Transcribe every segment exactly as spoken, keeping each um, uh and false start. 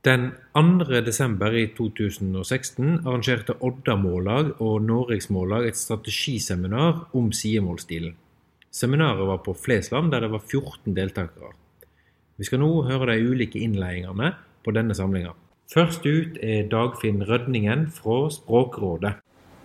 Den andre desember i to tusen og seksten arrangerte Odda Mållag og Noregs Mållag et strategiseminar om sidemålsstilen. Seminaret var på Flesland, der det var fjorten deltakere. Vi skal nå høre de ulike innledningene på denne samlingen. Først ut er Dagfinn Rødningen fra Språkrådet.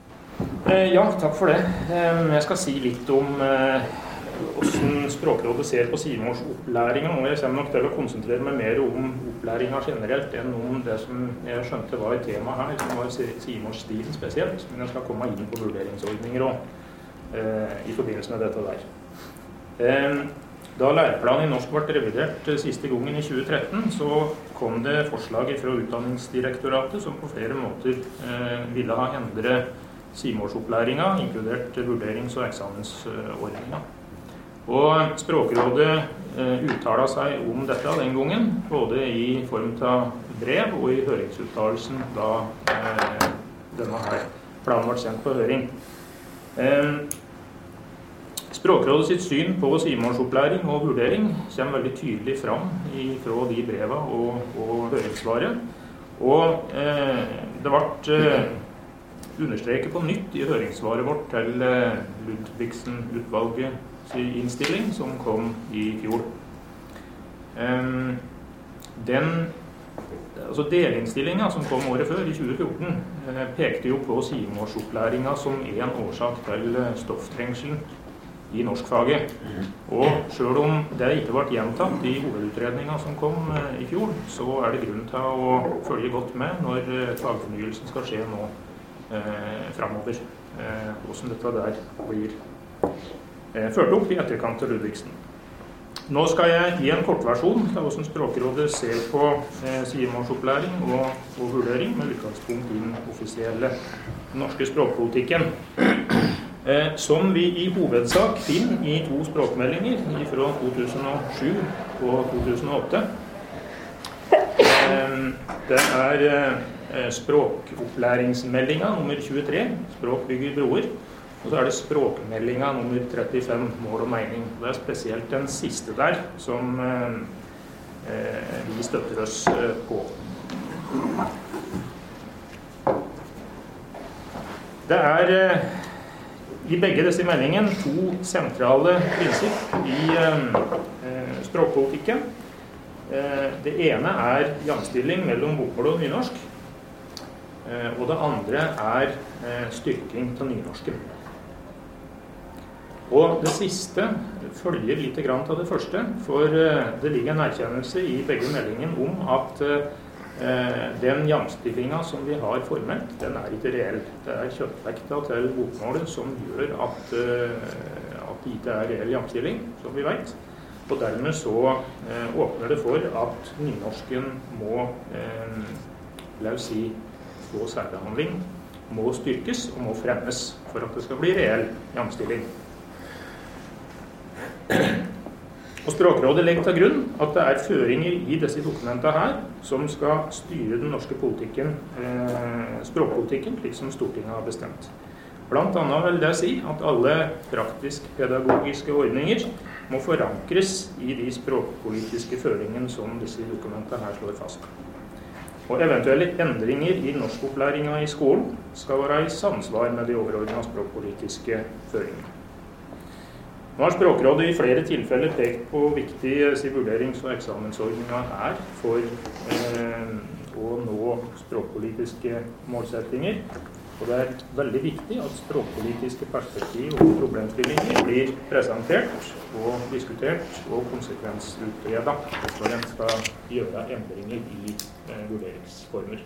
Ja, takk for det. Jeg skal si litt om hvordan Språkrådet ser på sidemålsopplæringen, og jeg kommer nok til å konsentrere meg mer om opplæringen generelt enn om det som jeg skjønte var et tema her, som var sidemålsstilen spesielt, men jeg skal komme inn på vurderingsordninger også eh, i forbindelse med dette der. Eh, da læreplanen i norsk ble revidert siste gangen i tjue tretten, så kom det forslag fra Utdanningsdirektoratet som på flere måter eh, ville ha endret sidemålsopplæringen, inkludert vurderings- og eksamensordningen. Og Språkrådet eh, uttalte seg om dette den gangen, både i form av brev og i høringsuttalelsen da eh, denne her planen ble sendt på høring. Eh, Språkrådet sitt syn på sidemålsopplæring og vurdering kommer veldig tydelig fram fra de brevene og, og høringssvaret. Og eh, det ble eh, understreket på nytt i høringssvaret vårt til eh, Ludvigsen-utvalget innstilling som kom i fjor. Um, den altså delinnstillingen som kom året før, i tjue fjorten, eh, pekte jo på sidemålsopplæringen som en årsak til stofftrengselen i norskfaget. Og selv om det ikke ble gjentatt i hovedutredningen som kom eh, i fjor, så er det grunn til å følge godt med når eh, fagfornyelsen skal skje nå eh, fremover. Eh, hvordan dette der blir ført opp i etterkant til Ludvigsen. Nå skal jeg gi en kortversjon av hvordan Språkrådet ser på eh, sidemålsopplæring og, og vurdering med utgangspunkt i den offisielle norske språkpolitikken. Eh, som vi i hovedsak finner i to språkmeldinger fra to tusen og sju og to tusen og åtte. Eh, det er eh, språkopplæringsmeldingen nummer tjuetre, Språk bygger broer. Og så er det språkmeldingen nummer trettifem, Mål og mening. Det er spesielt den siste der som eh, vi støtter oss eh, på. Det er eh, i begge disse meldingene to sentrale prinsipp i eh, språkpolitikken. Eh, det ene er jamstilling mellom bokmål og nynorsk, eh, og det andre er eh, styrking til nynorsken. Og det siste følger litt grann av det første, for det ligger en erkjennelse i begge meldingene om at eh, den jamstillingen som vi har formelt, den er ikke reell. Det er kjøttvekta til bokmålet som gjør at, eh, at det ikke er reell jamstilling, som vi vet. Og dermed så eh, åpner det for at nynorsken må, eh, la oss si, få særbehandling, må styrkes og må fremmes for at det skal bli reell jamstilling. Og Språkrådet legger til grunn at det er føringer i disse dokumentene her som skal styre den norske politikken, eh, språkpolitikken, slik som Stortinget har bestemt. Blant annet vil det si at alle praktisk-pedagogiske ordninger må forankres i de språkpolitiske føringene som disse dokumentene her slår fast. Og eventuelle endringer i norskopplæringen i skolen skal være i samsvar med de overordnede språkpolitiske føringene. Nå har Språkrådet i flere tilfeller pekt på viktig vurderings- og eksamensordninger er for eh, å nå språkpolitiske målsettinger. Og det er veldig viktig at språkpolitiske perspektiv og problemstillinger blir presentert og diskutert og konsekvensutredet når en skal gjøre endringer i eh, vurderingsformer.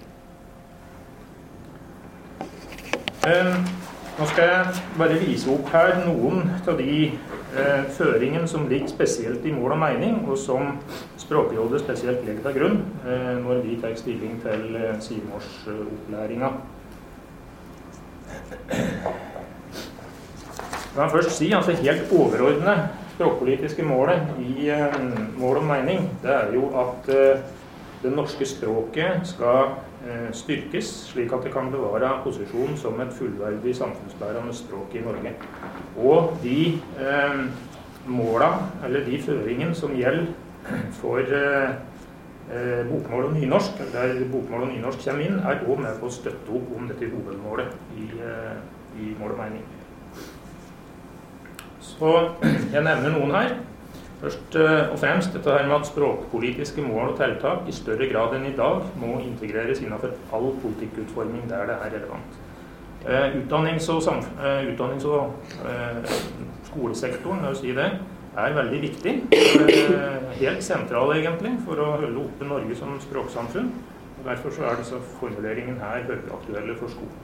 Eh, nå skal jeg bare vise opp her noen av de eh, føringen som ligger spesielt i mål og mening, og som Språkrådet spesielt legger til grunn eh, når vi tar stilling til eh, sidemålsopplæringen. Jeg kan først si at det helt overordnede språkpolitiske målet i eh, mål og mening, det er jo at eh, det norske språket skal eh, styrkes, slik at det kan bevare posisjonen som et fullverdig samfunnsbærende språk i Norge. Og de eh, målene, eller de føringene som gjelder for eh, eh, bokmål og nynorsk, der bokmål og nynorsk kommer inn, er også med på å støtte opp om dette hovedmålet i, eh, i mål og mening. Så jeg nevner noen her. Først og fremst dette her med at språkpolitiske mål og tiltak i større grad enn i dag må integreres innenfor all politikkutforming der det er relevant. Eh, utdannings- og, eh, utdannings og eh, skolesektoren, jeg vil si det, er veldig viktig. Eh, helt sentral egentlig for å holde oppe Norge som språksamfunn. Og derfor så er disse formuleringene her høyaktuelle for skolen.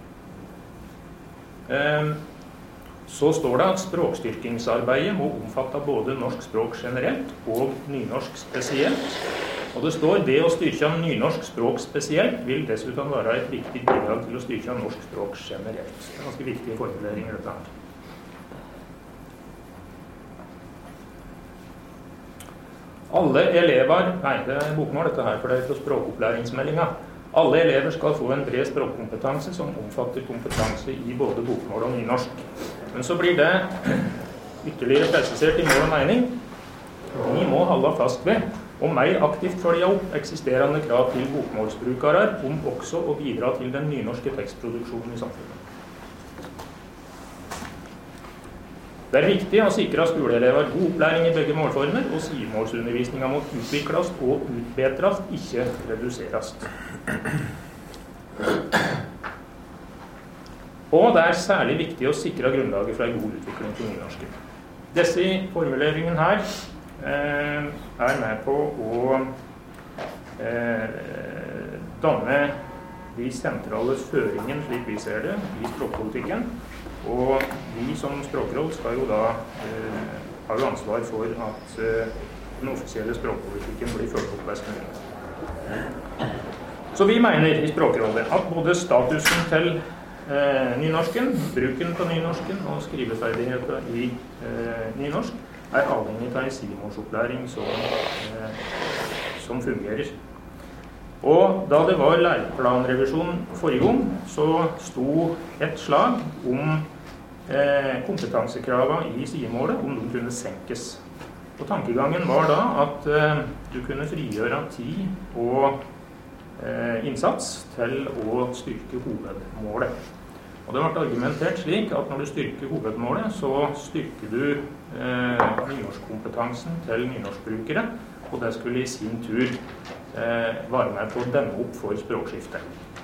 Eh, Så står det at språkstyrkingsarbeidet må omfatte både norsk språk generelt og nynorsk spesielt. Og det står det å styrke nynorsk språk spesielt vil dessuten være et viktig bidrag til å styrke norsk språk generelt. Det er ganske viktige formuleringer dette her. Alle elever, nei det er bokmål dette her, for det er fra språkopplæringsmeldinga. Alle elever skal få en bred språkkompetanse som omfatter kompetanse i både bokmål og nynorsk. Men så blir det ytterligere presisert i mål og mening. Vi må holde fast ved og mer aktivt følge opp eksisterende krav til bokmålsbrukere om også å bidra til den nynorske tekstproduksjonen i samfunnet. Det er viktig å sikre skoleelever god opplæring i begge målformer, og sidemålsundervisningen må utvikles og utbedres, ikke reduseres. Og det er særlig viktig å sikre grunnlaget for en god utvikling til nynorsken. Disse formuleringene her eh, er med på å eh, danne de sentrale føringen, slik vi ser det, i språkpolitikken. Og vi som språkråd skal jo da eh, ha jo ansvar for at eh, den offisielle språkpolitikken blir ført opp best mulig. Så vi mener i Språkrådet at både statusen til eh, nynorsken, bruken på nynorsken og skriveferdigheter i eh, nynorsk er avhengig av en sidemålsopplæring som, eh, som fungerer. Og da det var læreplanrevisjon forrige gang, så sto et slag om eh, kompetansekravene i sidemålet, om de kunne senkes. Og tankegangen var da at eh, du kunne frigjøre tid og eh, innsats til å styrke hovedmålet. Og det ble argumentert slik at når du styrker hovedmålet, så styrker du eh, nynorskkompetansen til nynorskbrukere, og det skulle i sin tur eh, være med på å demme opp for språkskiftet.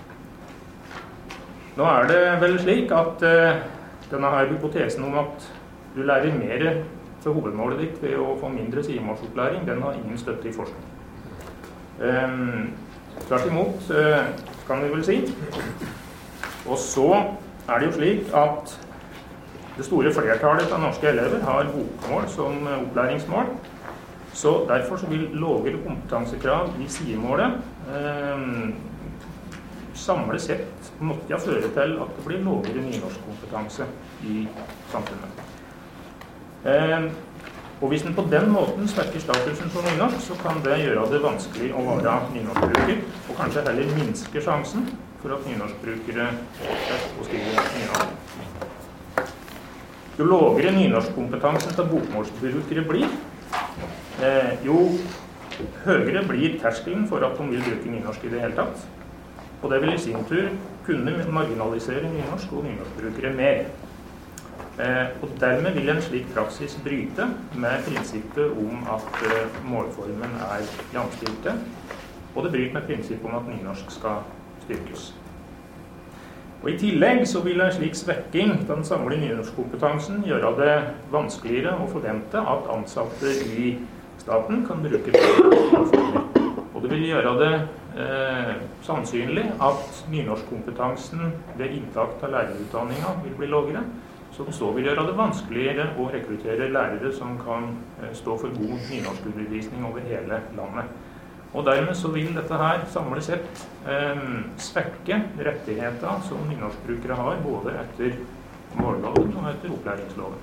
Nå er det vel slik at eh, denne her hypotesen om at du lærer mer for hovedmålet ditt ved å få mindre sidemålsopplæring, den har ingen støtte i forskning. Um, tvert imot, uh, kan vi vel si. Og så er det jo slik at det store flertallet av norske elever har bokmål som opplæringsmål, så derfor så vil lavere kompetansekrav i sidemålet um, samlet sett måtte jeg føre til at det blir lavere nynorskkompetanse i samfunnet. Eh, og hvis den på den måten svekker statusen for nynorsk, så kan det gjøre det vanskelig å være nynorskbruker, og kanskje heller minske sjansen for at nynorskbrukere å skrive nynorsk. Jo lavere nynorskkompetansen til bokmålsbrukere blir, eh, jo høyere blir terskelen for at de vil bruke nynorsk i det hele tatt. Og det vil i sin tur kunne marginalisere nynorsk og nynorskbrukere mer. Eh, og dermed vil en slik praksis bryte med prinsippet om at eh, målformen er jamstilte, og det bryter med prinsippet om at nynorsk skal styrkes. Og i tillegg så vil en slik svekking av den samlede nynorskkompetansen gjøre det vanskeligere å forvente at ansatte i staten kan bruke målformer. Og det vil gjøre det eh, sannsynlig at nynorskkompetansen ved inntak av lærerutdanningen vil bli lavere, som så vil gjøre det vanskeligere å rekruttere lærere som kan eh, stå for god nynorskundervisning over hele landet. Og dermed så vil dette her samlet sett eh, svekke rettigheter som nynorskbrukere har, både etter målloven og etter opplæringsloven.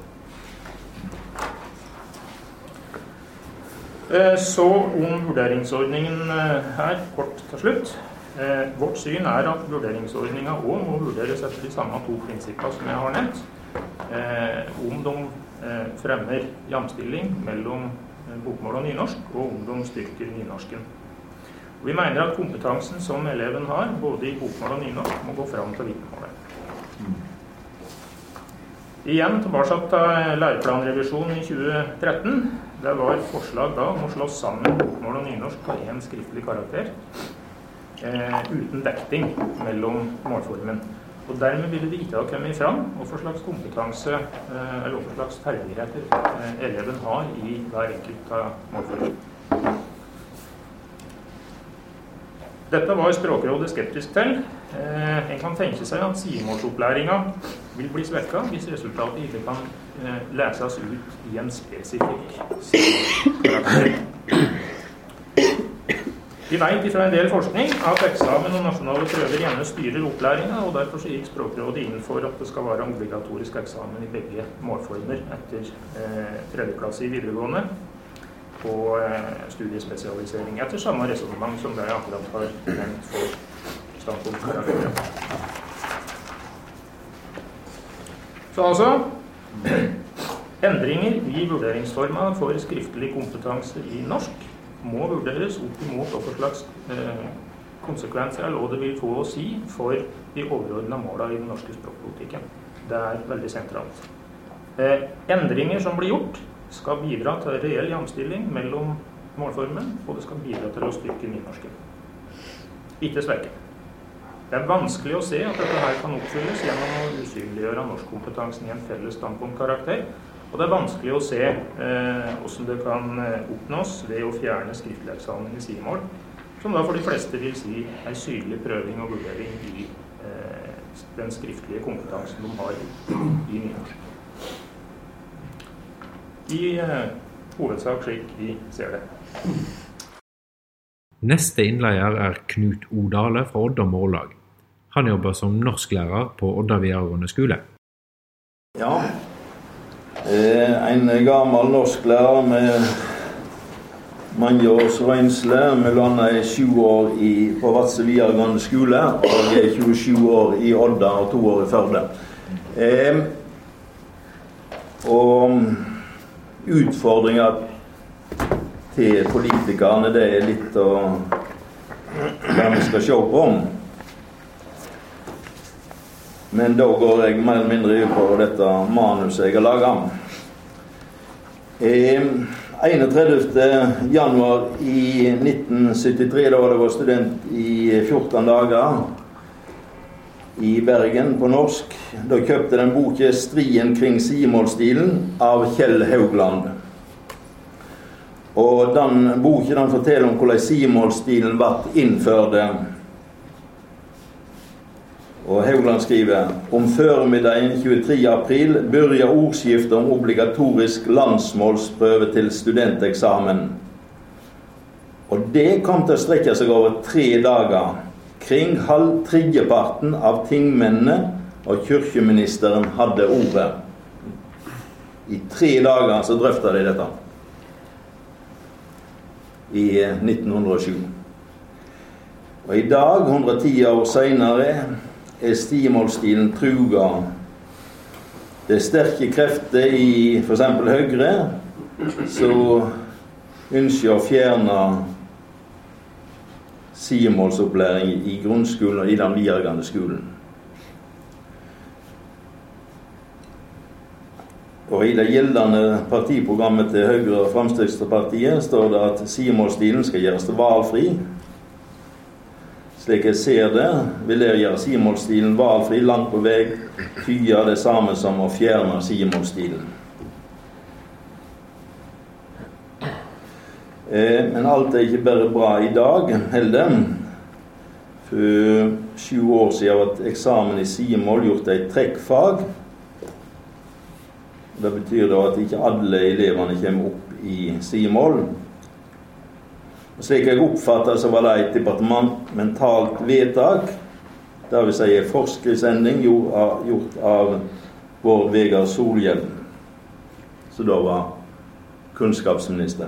Eh, så om vurderingsordningen eh, her, kort til slutt. Eh, vårt syn er at vurderingsordningen også må vurderes etter de samme to prinsipper som jeg har nevnt. Eh, om de eh, fremmer jamstilling mellom eh, bokmål og nynorsk, og om de styrker nynorsken. Vi mener at kompetansen som eleven har, både i bokmål og nynorsk, må gå fram til vitnemålet. Igjen tilbake til læreplanrevisjonen i tjue tretten. Det var forslag da om å slå sammen bokmål og nynorsk på en skriftlig karakter, eh, uten vekting mellom målformen. Og dermed ville det ikke ha kommet fram og for slags kompetanse, eh, eller for slags ferdigheter eh, eleven har i hver enkelt av målformen. Dette var Språkrådet skeptisk til. Eh, en kan tenke seg at sidemålsopplæringen vil bli svekket hvis resultatet ikke kan eh, leses ut i en spesifikk sidemålskarakter. Vi vet fra en del forskning at eksamen og nasjonale prøver gjerne styrer opplæringen, og derfor så gikk Språkrådet inn for at det skal være obligatorisk eksamen i begge målformer etter eh, tredje klasse i videregående og eh, studiespesialisering etter samme resonemang som det jeg akkurat har nevnt for standpunktkarakterer. Så altså, endringer i vurderingsforma for skriftlig kompetanse i norsk må vurderes opp imot og for slags eh, konsekvenser eller hva det vil få å si for de overordnede målene i den norske språkpolitikken. Det er veldig sentralt. Eh, endringer som blir gjort skal bidra til reell jamstilling mellom målformen, og det skal bidra til å styrke nynorsken. Ikke svekke. Det er vanskelig å se at dette her kan oppfylles gjennom å usynliggjøre norskkompetansen i en felles standpunktkarakter, og det er vanskelig å se eh, hvordan det kan oppnås ved å fjerne skriftlig eksamen i sidemål, som da for de fleste vil si en synlig prøving og vurdering i eh, den skriftlige kompetansen de har i nynorsk. I eh, hovedsak slik vi ser det. Neste innleier er Knut Odale fra Odda Mållag. Han jobber som norsklærer på Odda videregående skole. Ja, eh, en gammel norsklærer med mange års røynsle, mellom er sju år i, på Vadsø videregående skole, og er tjuesju år i Odda og to år i Førde. Eh, og utfordringer til politikerne, det er litt å hva vi skal se på. Men da går jeg mer eller mindre ut på dette manuset jeg har laget. Eh, enogtredivte januar i nitten syttitre, da var jeg student i fjorten dager i Bergen på norsk. Da kjøpte den boken Striden kring sidemålsstilen av Kjell Haugland. Og den boken den forteller om hvordan sidemålsstilen ble innført. Og Haugland skriver: om førmiddagen tjuetre april begynte ordskiftet om obligatorisk landsmålsprøve til studenteksamen. Og det kom til å strekke seg over tre dager. Kring halv tredjeparten av tingmennene og kirkeministeren hadde ordet. I tre dager så drøftet de dette. I nitten hundre og sju. Og i dag, hundre og ti år senere, er stimålsstilen truga. Det er sterke krefter i for eksempel Høyre, så ønsker å fjerne sidemålsopplæring i grunnskolen og i den videregående skolen. Og i det gjeldende partiprogrammet til Høyre og Fremskrittspartiet står det at sidemålsstilen skal gjøres til valfri. Slik jeg ser det, vil jeg gjøre sidemålsstilen valfri langt på vei, tyde det samme som å fjerne sidemålsstilen. Eh, men alt er ikke bare bra i dag, heller. For sju år siden var eksamen i sidemål gjort et trekkfag. Det betyr da at ikke alle elevene kommer opp i sidemål. Slik jeg oppfattet så var det et departementalt vedtak, det vil si forskriftsendring gjort av Bård Vegar Solhjell, som da var kunnskapsminister.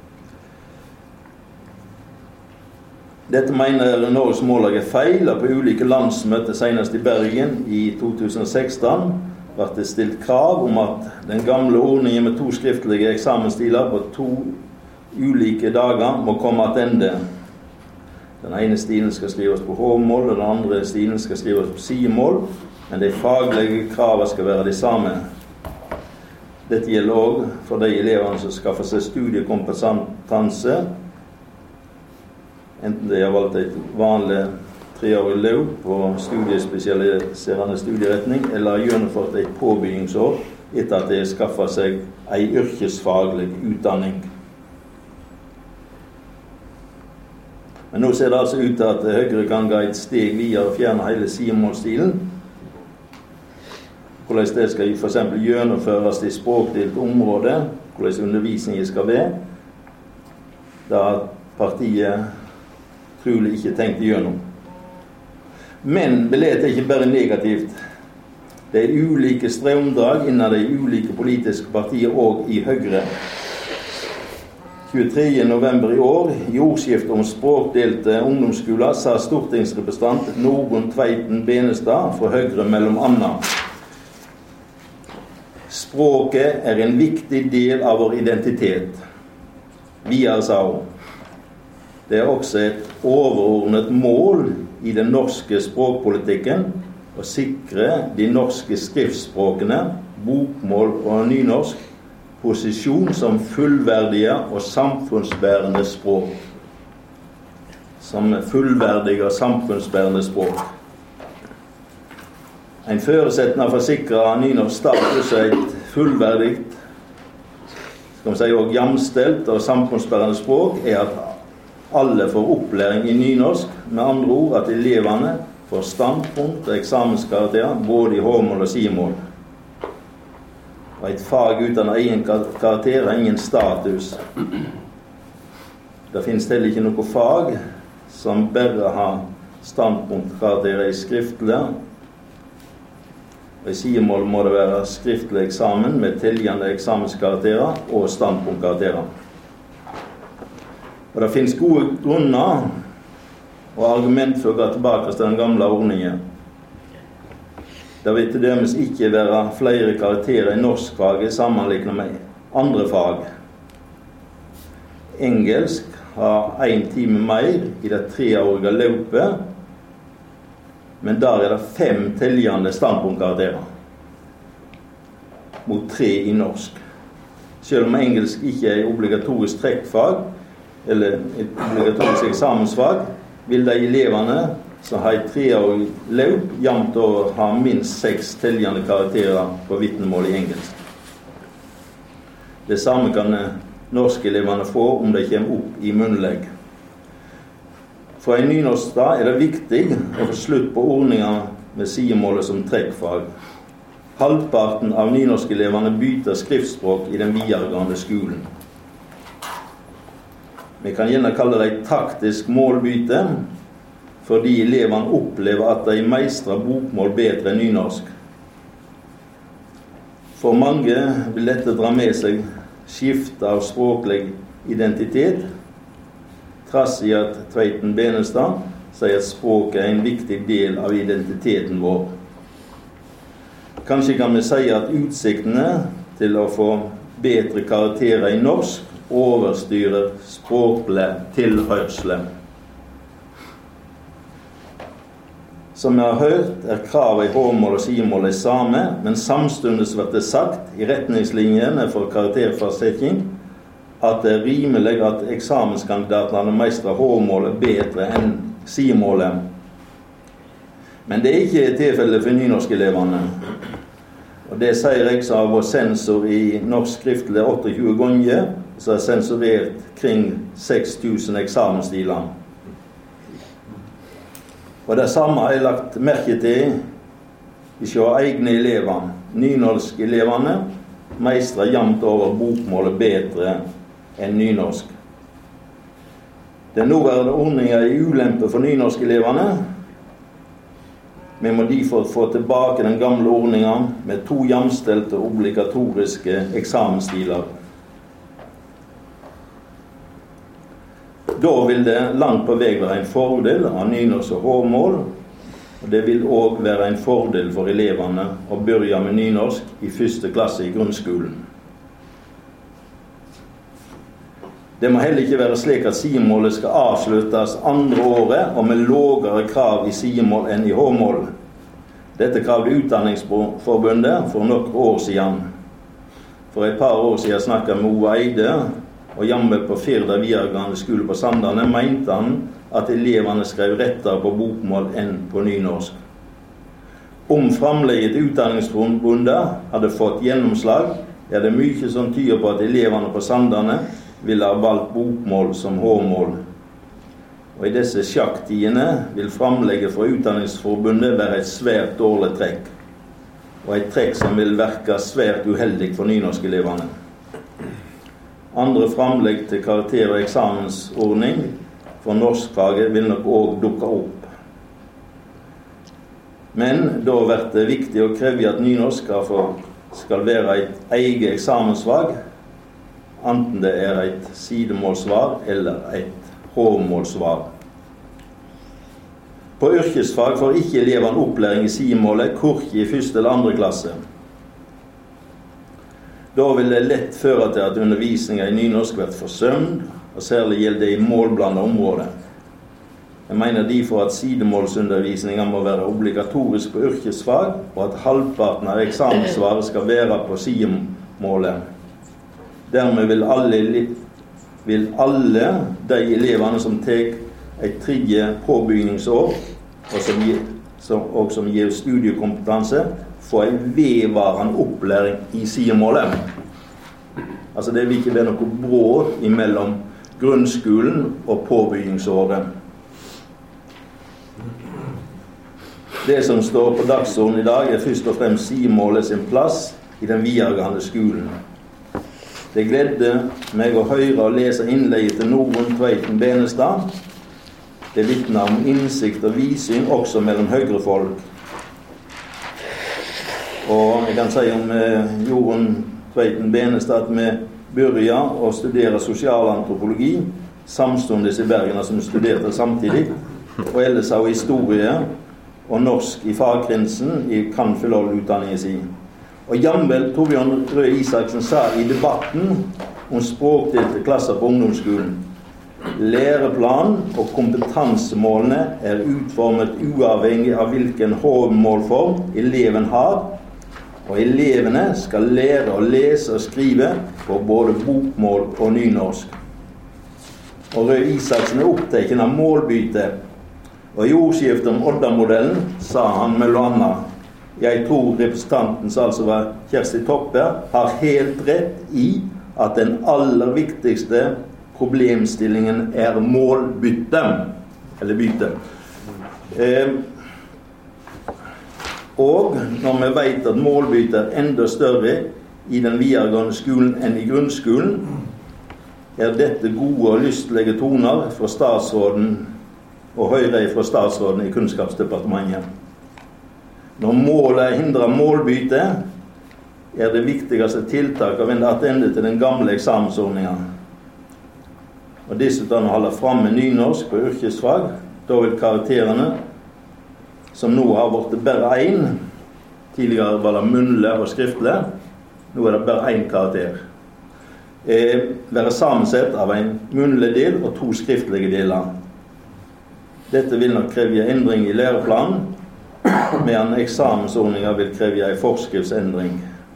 Dette mener Norges Mållag er feil, og på ulike landsmøter senest i Bergen i to tusen og seksten ble det stilt krav om at den gamle ordningen med to skriftlige eksamensstiler på to ulike dager må komme attende. Den ene stilen skal skrives på H-mål, og den andre stilen skal skrives på sidemål, men de faglige kravene skal være de samme. Dette gjelder også for de eleverne som skaffer seg studiekompetanse, enten de har valgt et vanlig treårig løp på studiespesialiserende studieretning, eller har gjennomført et påbyggingsår etter at de har skaffet seg en yrkesfaglig utdanning. Men nå ser det altså ut til at Høyre kan gå et steg videre og fjerne hele sidemålsstilen. Hvordan det skal for eksempel gjennomføres i språkdelt område, hvordan undervisningen skal være, da partiet trolig ikke tenkt gjennom. Men bildet er ikke bare negativt. Det er ulike strømdrag innen de ulike politiske partier og i Høyre. tjuetredje november i år, i ordskiftet om språkdelte ungdomsskoler, sa stortingsrepresentant Norunn Tveiten Benestad fra Høyre mellom annet. Språket er en viktig del av vår identitet. Videre sa hun. Det er også et overordnet mål i den norske språkpolitikken å sikre de norske skriftspråkene, bokmål og nynorsk, posisjon som fullverdige og samfunnsbærende språk. Som fullverdige og samfunnsbærende språk. En forutsetning for å sikre nynorsk status er et fullverdig, skal man si, og jamstelt og samfunnsbærende språk er at alle får opplæring i nynorsk, med andre ord at elevene får standpunkt og eksamenskarakterer både i H-mål og sidemål. Og et fag uten egen karakter har ingen status. Det finnes heller ikke noe fag som bare har standpunktkarakterer i skriftlig. Og i sidemål må det være skriftlig eksamen med tilgjende eksamenskarakterer og standpunktkarakterer. Og det finnes gode grunner og argument for å gå tilbake til den gamle ordningen. Det vil til dømes ikke være flere karakterer i norskfaget sammenlignet med andre fag. Engelsk har en time mer i det treårige løpet, men der er det fem tilgjende standpunktkarakterer mot tre i norsk. Selv om engelsk ikke er obligatorisk trekkfag, eller et obligatorisk eksamensfag, vil de elevene som har et treårig løp jevnt over ha minst seks tilgjende karakterer på vitnemål i engelsk. Det samme kan norske elevene få om de kommer opp i munnlegg. For en nynorskstad er det viktig å få slutt på ordninger med sidemålet som trekkfag. Halvparten av nynorske elevene bytter skriftspråk i den videregående skolen. Vi kan gjerne kalle det et taktisk målbytte, fordi elevene opplever at de meistrer bokmål bedre enn nynorsk. For mange vil dette dra med seg skifte av språklig identitet, trass i at Tveiten Benestad sier at språket er en viktig del av identiteten vår. Kanskje kan vi si at utsiktene til å få bedre karakterer i norsk overstyrer språklig tilhørsle. Som jeg har hørt, er kravet i H-mål og sidemål det samme, men samstundes blir det sagt i retningslinjene for karakterfastsetting at det er rimelig at eksamenskandidatene meistrer H-målet bedre enn sidemålet. Men det er ikke tilfellet for nynorskelevene. Og det sier jeg som var sensor i norsk skriftlig tjueåtte ganger, så har sensurert kring seks tusen eksamensstiler. Og det samme har jeg lagt merke til hos egne elever. Nynorske elevene meistrer jevnt over bokmålet bedre enn nynorsk. Den nåværende ordningen er ulempe for nynorske elevene. Vi må derfor få tilbake den gamle ordningen med to jamstelte obligatoriske eksamensstiler. Da vil det langt på vei være en fordel av nynorsk og H-mål, og det vil også være en fordel for elevene å begynne med nynorsk i første klasse i grunnskolen. Det må heller ikke være slik at sidemålet skal avsluttes andre året og med lavere krav i sidemål enn i H-mål. Dette kravde Utdanningsforbundet for noen år siden. For et par år siden snakket jeg med Ove Eide, og jammen på Firda videregående skole på Sandane mente han at elevene skrev rettere på bokmål enn på nynorsk. Om framlegget til Utdanningsforbundet hadde fått gjennomslag, er det mye som tyder på at elevene på Sandane ville ha valgt bokmål som H-mål. Og i disse sjakktidene vil framlegget fra Utdanningsforbundet være et svært dårlig trekk, og et trekk som vil virke svært uheldig for nynorskelevene. Andre framlegg til karakter- og eksamensordning for norskfaget vil nok også dukke opp. Men da blir det viktig å kreve at nynorsk skal være et eget eksamensfag, enten det er et sidemålsvar eller et H-målsvar. På yrkesfag får ikke elevene opplæring i sidemålet, korkje i første eller andre klasse. Da vil det lett føre til at undervisningen i nynorsk blir forsømt, og særlig gjelder det i målblandet område. Jeg mener derfor at sidemålsundervisningen må være obligatorisk på yrkesfag, og at halvparten av eksamensvaret skal være på sidemålet. Dermed vil alle, vil alle de elevene som tar et tredje påbygningsår, og som, gir, som, og som gir studiekompetanse, få en vedvarende opplæring i sidemålet. Altså det vil ikke være noe bråd imellom grunnskolen og påbygningsåret. Det som står på dagsordenen i dag er først og fremst sidemålet sin plass i den videregående skolen. Det gledde meg å høre og lese innlegget til Norunn Tveiten Benestad. Det vitner om innsikt og vidsyn også mellom høyrefolk. Og jeg kan si om eh, Jorunn Tveiten Benestad at vi begynte å studere sosialantropologi samstundes i Bergen som studerte samtidig, og ellers av historie og norsk i fagkrinsen i Kanfilol-utdanningen sin. Og Jamvel Torbjørn Røe Isaksen sa i debatten om språkdelte klasser på ungdomsskolen: læreplan og kompetansemålene er utformet uavhengig av hvilken hovedmålform eleven har, og elevene skal lære å lese og skrive på både bokmål og nynorsk. Og Røe Isaksen er opptatt av målbyte, og i ordskiftet om Odda-modellen sa han mellom annet: jeg tror representanten, som altså var Kjersti Toppe, har helt rett i at den aller viktigste problemstillingen er målbytte, eller bytte. Eh, og når vi vet at målbytte er enda større i den videregående skolen enn i grunnskolen, er dette gode og lystlige toner fra statsråden og høyre fra statsråden i Kunnskapsdepartementet. Når målet hindrer målbytte, er det viktigste tiltaket å vende tilbake til den gamle eksamensordningen. Og dessuten å holde frem med nynorsk på yrkesfag, da vil karakterene, som nå har vært bare én, tidligere var det munnlig og skriftlig, nå er det bare én karakter, eh, være sammensett av en munnlig del og to skriftlige deler. Dette vil nok kreve endring i læreplanen, medan eksamensordningen vil kreve en forskriftsendring.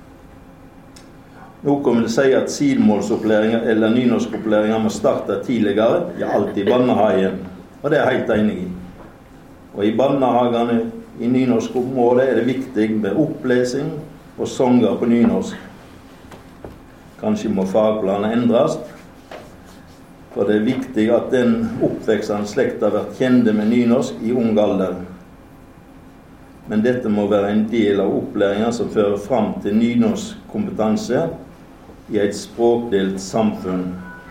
Noen vil si at sidemålsopplæringer eller nynorskopplæringer må starte tidligere, ja, alltid i barnehagen, og det er jeg helt enig i. Og i barnehagene i nynorskområdet er det viktig med opplesing og sanger på nynorsk. Kanskje må fagplanen endres, for det er viktig at den oppveksende slekta blir kjent med nynorsk i ung alder. Men dette må være en del av opplæringen som fører fram til nynorskkompetanse i et språkdelt samfunn.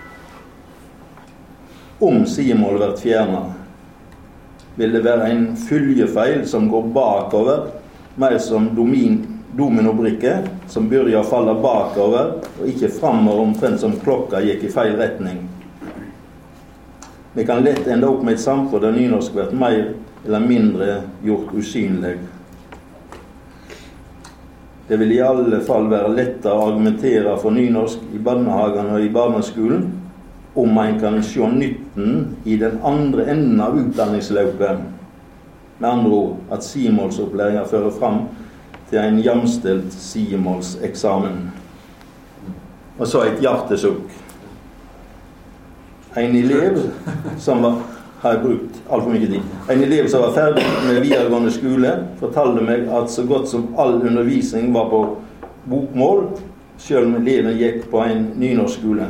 Om sidemålet blir fjernet, vil det være en fyljefeil som går bakover, mer som domin, dominobrikke, som begynner å falle bakover, og ikke fremover omtrent som klokka gikk i feil retning. Vi kan lett ende opp med et samfunn der nynorsk blir mer eller mindre gjort usynlig. Det vil i alle fall være lettere å argumentere for nynorsk i barnehagen og i barneskolen, om man kan se nytten i den andre enden av utdanningsløpet. Med andre ord, at sidemålsopplæringen fører frem til en jamstelt sidemålseksamen. Og så et hjertesukk. En elev som var, har jeg brukt alt for mye tid, en elev som var ferdig med videregående skole, fortalte meg at så godt som all undervisning var på bokmål, selv om eleven gikk på en nynorskskole.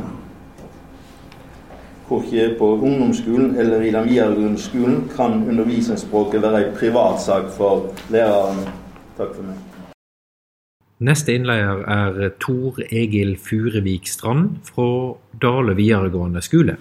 Hvorfor på ungdomsskolen eller i den videregående skolen kan undervisningsspråket være en privatsak for læreren. Takk for meg. Neste innleier er Tor Egil Furevik Strand fra Dale videregående skole.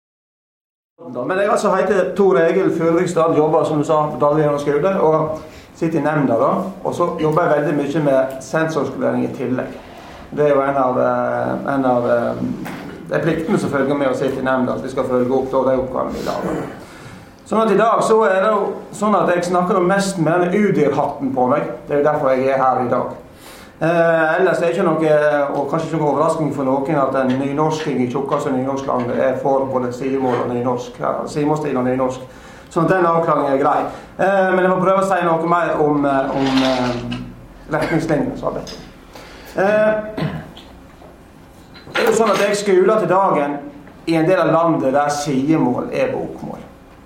Men jeg altså heter Tor Egil Furevik Strand, jobber som du sa på Dale videregående skole, og sitter i nemnda da, og så jobber jeg veldig mye med sensorskolering i tillegg. Det er jo en av, en av det er pliktene som følger med å sitte i nemnda, at vi skal følge opp da, de oppgavene vi lager. Sånn at i dag så er det jo sånn at jeg snakker mest med denne U D I R-hatten på meg. Det er jo derfor jeg er her i dag. Eh, ellers er det ikke noe, og kanskje ikke noe overraskning for noen, at en nynorsking i tjukkeste nynorsklandet er for både sidemål og nynorsk, ja, sidemålsstil og nynorsk. Sånn at den avklaringen er grei. Eh, men jeg må prøve å si noe mer om, om eh, retningslinjene som har bedt. Eh, det er jo sånn at jeg skoler til dagen i en del av landet der sidemål er bokmål.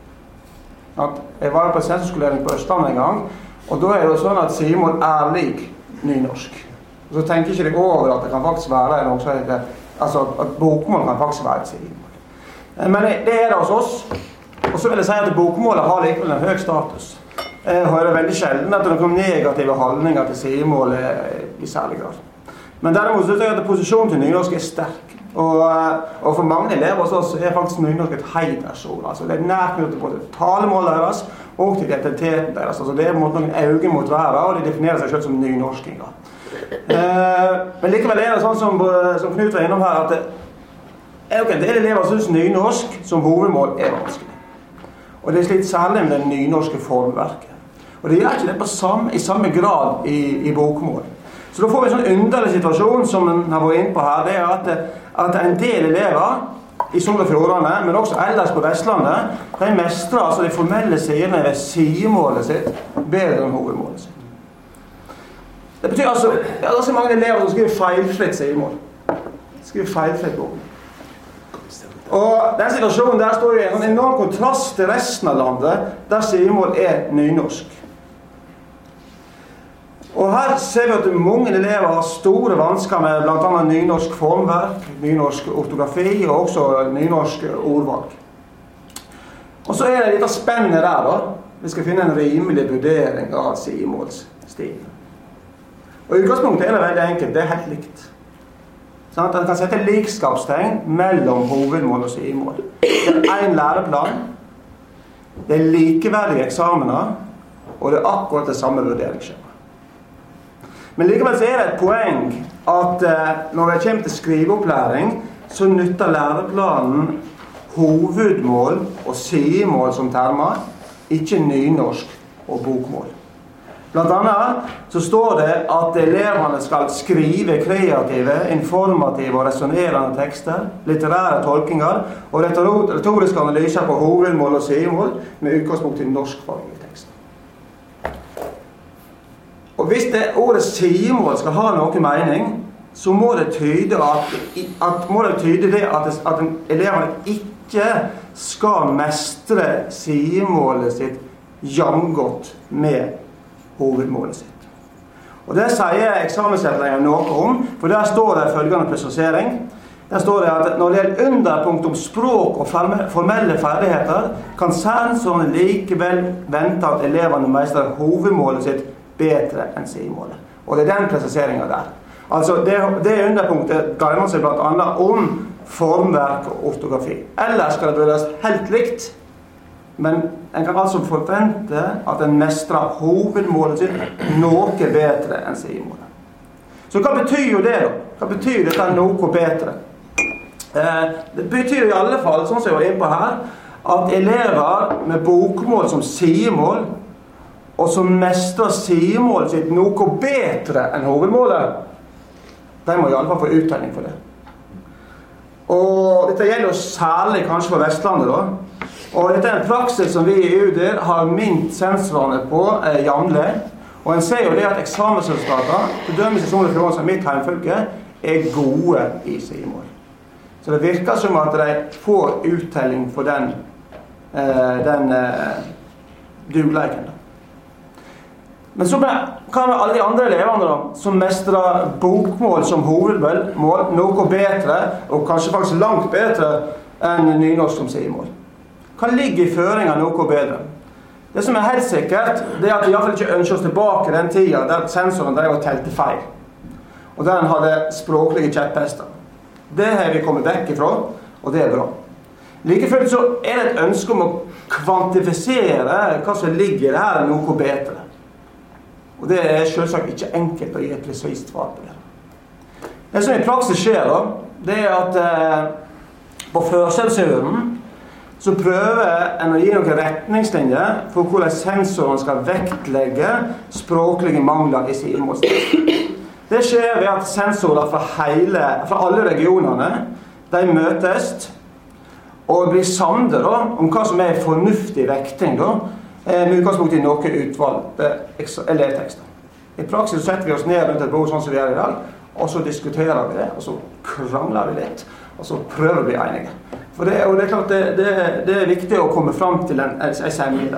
At jeg var på sensorskolering på Østlandet en gang, og da er det jo sånn at sidemål er lik nynorsk. Og så tenker ikke jeg over at det kan faktisk være noe som heter, altså at bokmål kan faktisk være et sidemål. Men det er det hos oss. Og så vil jeg si at bokmålet har likevel en høy status. Jeg hører veldig sjelden at det er noen negative holdninger til sidemålet i særlig grad. Men derimot synes jeg at posisjonen til nynorsk er sterk. Og, og for mange elever hos oss er faktisk nynorsk et heidersord. Altså det er nært knyttet både talemålet deres og til identiteten deres. Altså det er noen øyne mot hverandre, og de definerer seg selv som nynorskinger. Eh, men likevel er det sånn som, som Knut var innom her, at det er jo en del elever som synes nynorsk som hovedmål er vanskelig. Og det er slitt særlig med det nynorske formverket. Og det gjør ikke det på samme, i samme grad i, i bokmål. Så da får vi en sånn underlig situasjon som man har vært inne på her, det er at, at en del elever i Sogn og Fjordane, men også ellers på Vestlandet, de mestrer altså de formelle sidene ved sidemålet sitt bedre enn hovedmålet sitt. Det betyr altså, det er også mange elever som skriver feilfritt sidemål. Skriver feilfritt bok. Og den situasjonen der står jo i en enorm kontrast til resten av landet, der sidemål er nynorsk. Og her ser vi at mange elever har store vansker med blant annet nynorsk formverk, nynorsk ortografi og også nynorsk ordvalg. Og så er det litt spennende der da. Vi skal finne en rimelig vurdering av sidemålsstilen. Og utgangspunktet er det veldig enkelt, det er helt likt. Sånn at man kan sette likskapstegn mellom hovedmål og sidemål. Det er en læreplan, det er likeverdige eksamener, og det er akkurat det samme vurderingsskjema. Men likevel så er det et poeng at eh, når det kommer til skriveopplæring, så nytter læreplanen hovedmål og sidemål som termer, ikke nynorsk og bokmål. Blant annet så står det at eleverne skal skrive kreative, informative og resonerende tekster, litterære tolkinger og retoriske analyser på hovedmål og sidemål med utgangspunkt i norskfaglige tekster. Og hvis det ordet sidemål skal ha noen mening, så må det tyde, at, at, må det, tyde det at, at eleverne ikke skal mestre sidemålet sitt jamgodt med hovedmålet sitt. Og det sier eksamensrettlederen noe om, for der står det følgende presisering. Der står det at når det gjelder underpunkt om språk og formelle ferdigheter, kan sensoren likevel vente at eleverne mestrer hovedmålet sitt bedre enn sidemålet. Og det er den presiseringen der. Altså, det, det underpunktet dreier seg blant annet om formverk og ortografi. Ellers skal det vurderes helt likt, men en kan altså forvente at en mestrer hovedmålet sitt noe bedre enn sidemålet. Så hva betyr jo det da? Hva betyr dette noe bedre? Eh, det betyr i alle fall, sånn som jeg var inne på her, at elever med bokmål som sidemål og som mestrer sidemålet sitt noe bedre enn hovedmålet, de må i alle fall få uttelling for det. Og dette gjelder jo særlig kanskje for Vestlandet da. Og dette er en praksis som vi i U D I R har minnet sensorene på eh, jevnlig. Og en ser jo det at eksamensresultater, til dømes i Sogn og Fjordane som mitt heimfylke, er gode i sidemål. Så det virker som at de får uttelling for den, eh, den eh, dugleiken da. Men så kan vi alle de andre elevene da, som mestrer bokmål som hovedmål, noe bedre, og kanskje faktisk langt bedre enn nynorsk som sidemål. Hva ligger i føringen noe bedre? Det som er helt sikkert, det er at vi i hvert fall ikke ønsker oss tilbake den tiden der sensoren drev og telte feil. Og der den hadde språklige kjepphester. Det har vi kommet vekk ifra, og det er bra. Likefullt så er det et ønske om å kvantifisere hva som ligger her noe bedre. Og det er selvsagt ikke enkelt å gi et presist svar på det. Det som i praksis skjer da, det er at eh, på førsensuren så prøver en å gi noen retningslinjer for hvordan sensoren skal vektlegge språklige mangler i sidemålsteksten. Det skjer ved at sensorer fra, hele, fra alle regionene, de møtes og blir samlet da, om hva som er fornuftig vekting da, med utgangspunkt i noen utvalgte elevtekster. I praksis setter vi oss ned rundt et bord sånn som vi er i dag, og så diskuterer vi det, og så krangler vi litt, og så prøver vi å bli enige. For det, og det er klart det, det, det er viktig å komme frem til en, en, en semje.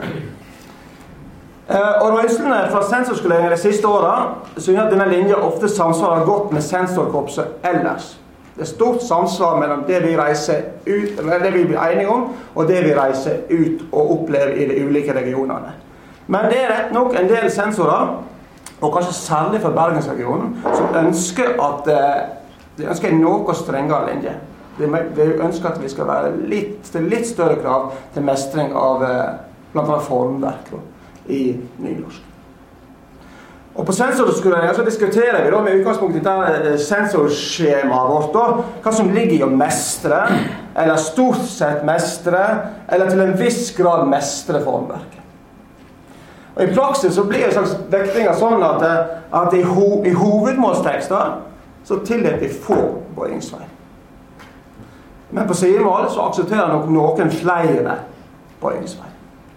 Eh, og røyslene fra sensorskoleringen de siste årene synes at denne linjen ofte samsvarer godt med sensorkorpset ellers. Det er stort samsvar mellom det vi reiser ut, eller det vi blir enige om, og det vi reiser ut og opplever i de ulike regionene. Men det er rett nok en del sensorer, og kanskje særlig for Bergensregionen, som ønsker at de ønsker en noe strengere linje. De ønsker at vi skal være litt, til litt større krav til mestring av blant annet formverk i nynorsk. Og på sensorskoleringen så diskuterer vi da med utgangspunkt i dette sensorskjemaet vårt da, hva som ligger i å mestre, eller stort sett mestre, eller til en viss grad mestre formverket. Og i praksis så blir det en slags vektinger sånn at, at i, ho, i hovedmålstekster så tillater vi få bøyingsfeil. Men på sidemål så aksepterer nok noen flere bøyingsfeil.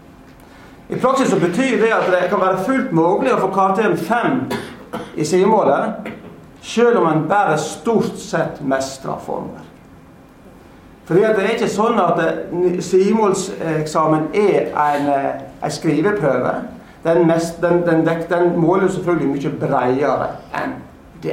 I praksis så betyr det at det kan være fullt mulig å få karakteren fem i sidemålet, selv om man bare stort sett mestrer formverk. Fordi at det er ikke sånn at sidemålseksamen er en, en skriveprøve. Den, mest, den, den, den måler selvfølgelig mye bredere enn det.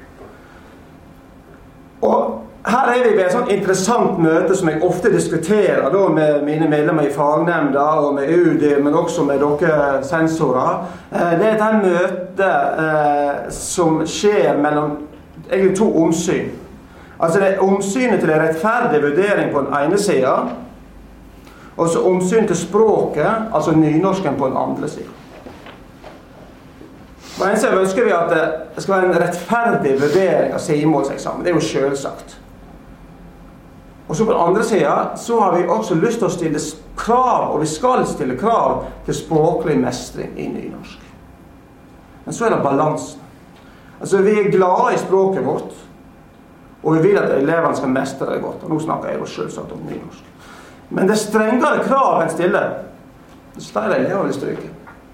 Og her er vi ved et sånt interessant møte som jeg ofte diskuterer da, med mine medlemmer i fagnemnda og med U D I, men også med dere sensorer. Det er et møte eh, som skjer mellom egentlig to omsyn. Altså det er omsynet til en rettferdig vurdering på den ene siden, og så omsynet til språket, altså nynorsken på den andre siden. På en side ønsker vi at det skal være en rettferdig vurdering av sidemålseksamen. Det er jo selvsagt. Og så på den andre siden så har vi også lyst til å stille krav, og vi skal stille krav til språklig mestring i nynorsk. Men så er det balansen. Altså vi er glade i språket vårt, og vi vil at elevene skal mestre det godt. Og nå snakker jeg jo selvsagt om nynorsk. Men det strengere krav enn stille, det større elever vil stryke.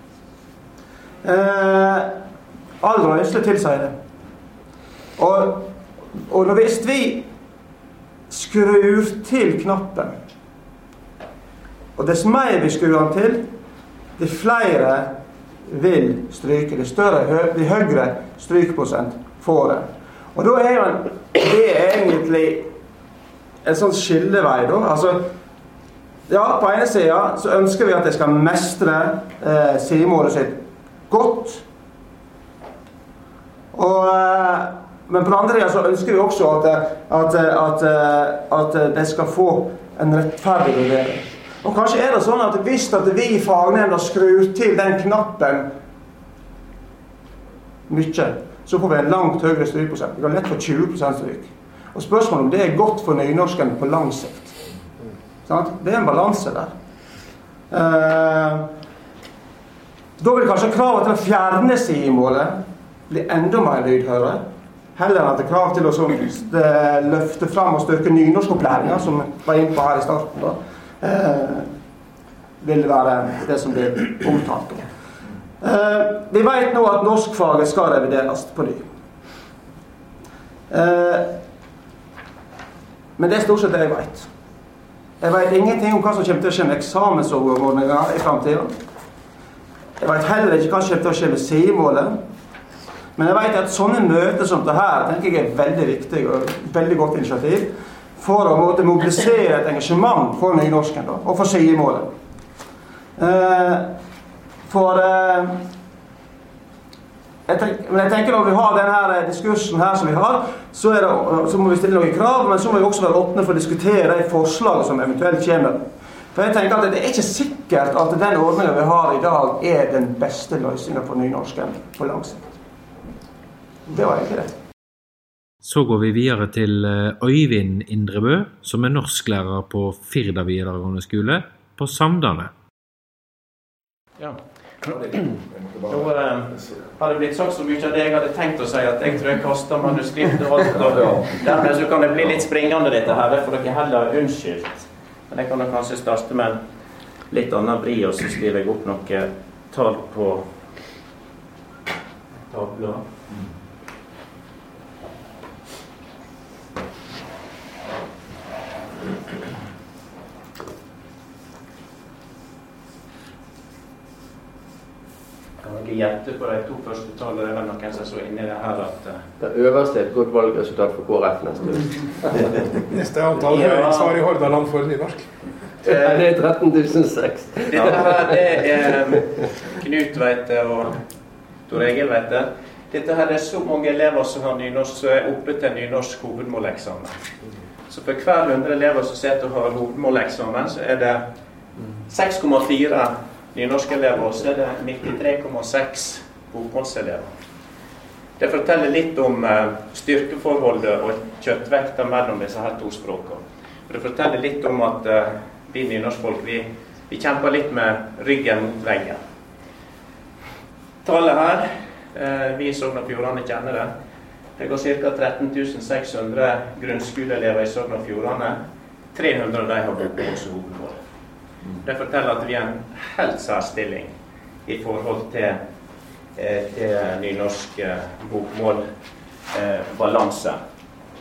Eh, all røysle tilsier det. Og, og når hvis vi skrur til knappen, og dess mer vi skrur den til, de flere vil stryke, de større, de høyere strykprosent får det. Og da er jo en, det er egentlig en sånn skillevei da, altså ja, på ene siden så ønsker vi at de skal mestre eh, sidemålet sitt godt, og eh, men på den andre siden så ønsker vi også at, at, at, at de skal få en rettferdig vurdering. Og kanskje er det sånn at hvis at vi i fagnemnda skrur til den knappen mye, så får vi en langt høyere strykprosent. Vi kan lett få tjue prosent stryk. Og spørsmålet om det er godt for nynorsken på lang sikt. Sånn? Det er en balanse der. Eh, da vil kanskje kravet til å fjerne sidemålet bli enda mer lydhøre. heller enn at det er krav til å sånn, løfte fram og styrke nynorskopplæringen, som var inne på her i starten, da, eh, vil være det som blir omtalt. Eh, vi vet nå at norskfaget skal revideres på ny. Eh, men det er stort sett det jeg vet. Jeg vet ingenting om hva som kommer til å skje med eksamensoverordninger i fremtiden. Jeg vet heller ikke hva som kommer til å skje med sidemålet. Men jeg vet at sånne møter som det her, tenker jeg er veldig viktig og veldig godt initiativ for å måtte mobilisere et engasjement for nynorsken da, og for sidemålet. Eh, for eh, jeg tenker, men jeg tenker når vi har denne diskursen her som vi har, så, er det, så må vi stille noen krav, men så må vi også være åpne for å diskutere de forslag som eventuelt kommer. For jeg tenker at det er ikke sikkert at den ordningen vi har i dag er den beste løsningen for nynorsken på lang sikt. Det var ikke det. Så går vi videre til Øyvind Indrebø, som er norsklærer på Firda videregående skole på Samdane. Ja. Nå eh, har det blitt sagt så mye av det jeg hadde tenkt å si at jeg tror jeg kastet manuskript og alt, og dermed så kan det bli litt springende dette her, det får dere heller unnskyldt. Men jeg kan da kanskje starte med litt annen bri, og så skriver jeg opp noe tall på tavla. Kan dere gjette på de to første tallene? Det var noen som så inni det her at... Det øverste er et godt valgresultat for K R F neste år. Neste antall høringssvar i Hordaland for nynorsk. Det er tretten tusen seks. Dette her, det er Knut vet det, og Tor Egil vet det. Dette her er så mange elever som har nynorsk, så er oppe til nynorsk hovedmåleksamen. Så for hver hundre elever som sitter og har hovedmåleksamen, så er det seks komma fire nynorske elever, og så er det nittitre komma seks bokmålselever. Det forteller litt om styrkeforholdet og kjøttvekta mellom disse her to språkene. Det forteller litt om at vi nynorskfolk, vi, vi kjemper litt med ryggen mot veggen. Tallet her, vi i Sogn og Fjordane kjenner det. Det går ca. tretten tusen seks hundre grunnskoleelever i Sogn og Fjordane. tre hundre av de har bokmål som hovedmål. Det forteller at vi er en helt særstilling i forhold til, eh, til nynorsk eh, bokmål-balanse. Eh,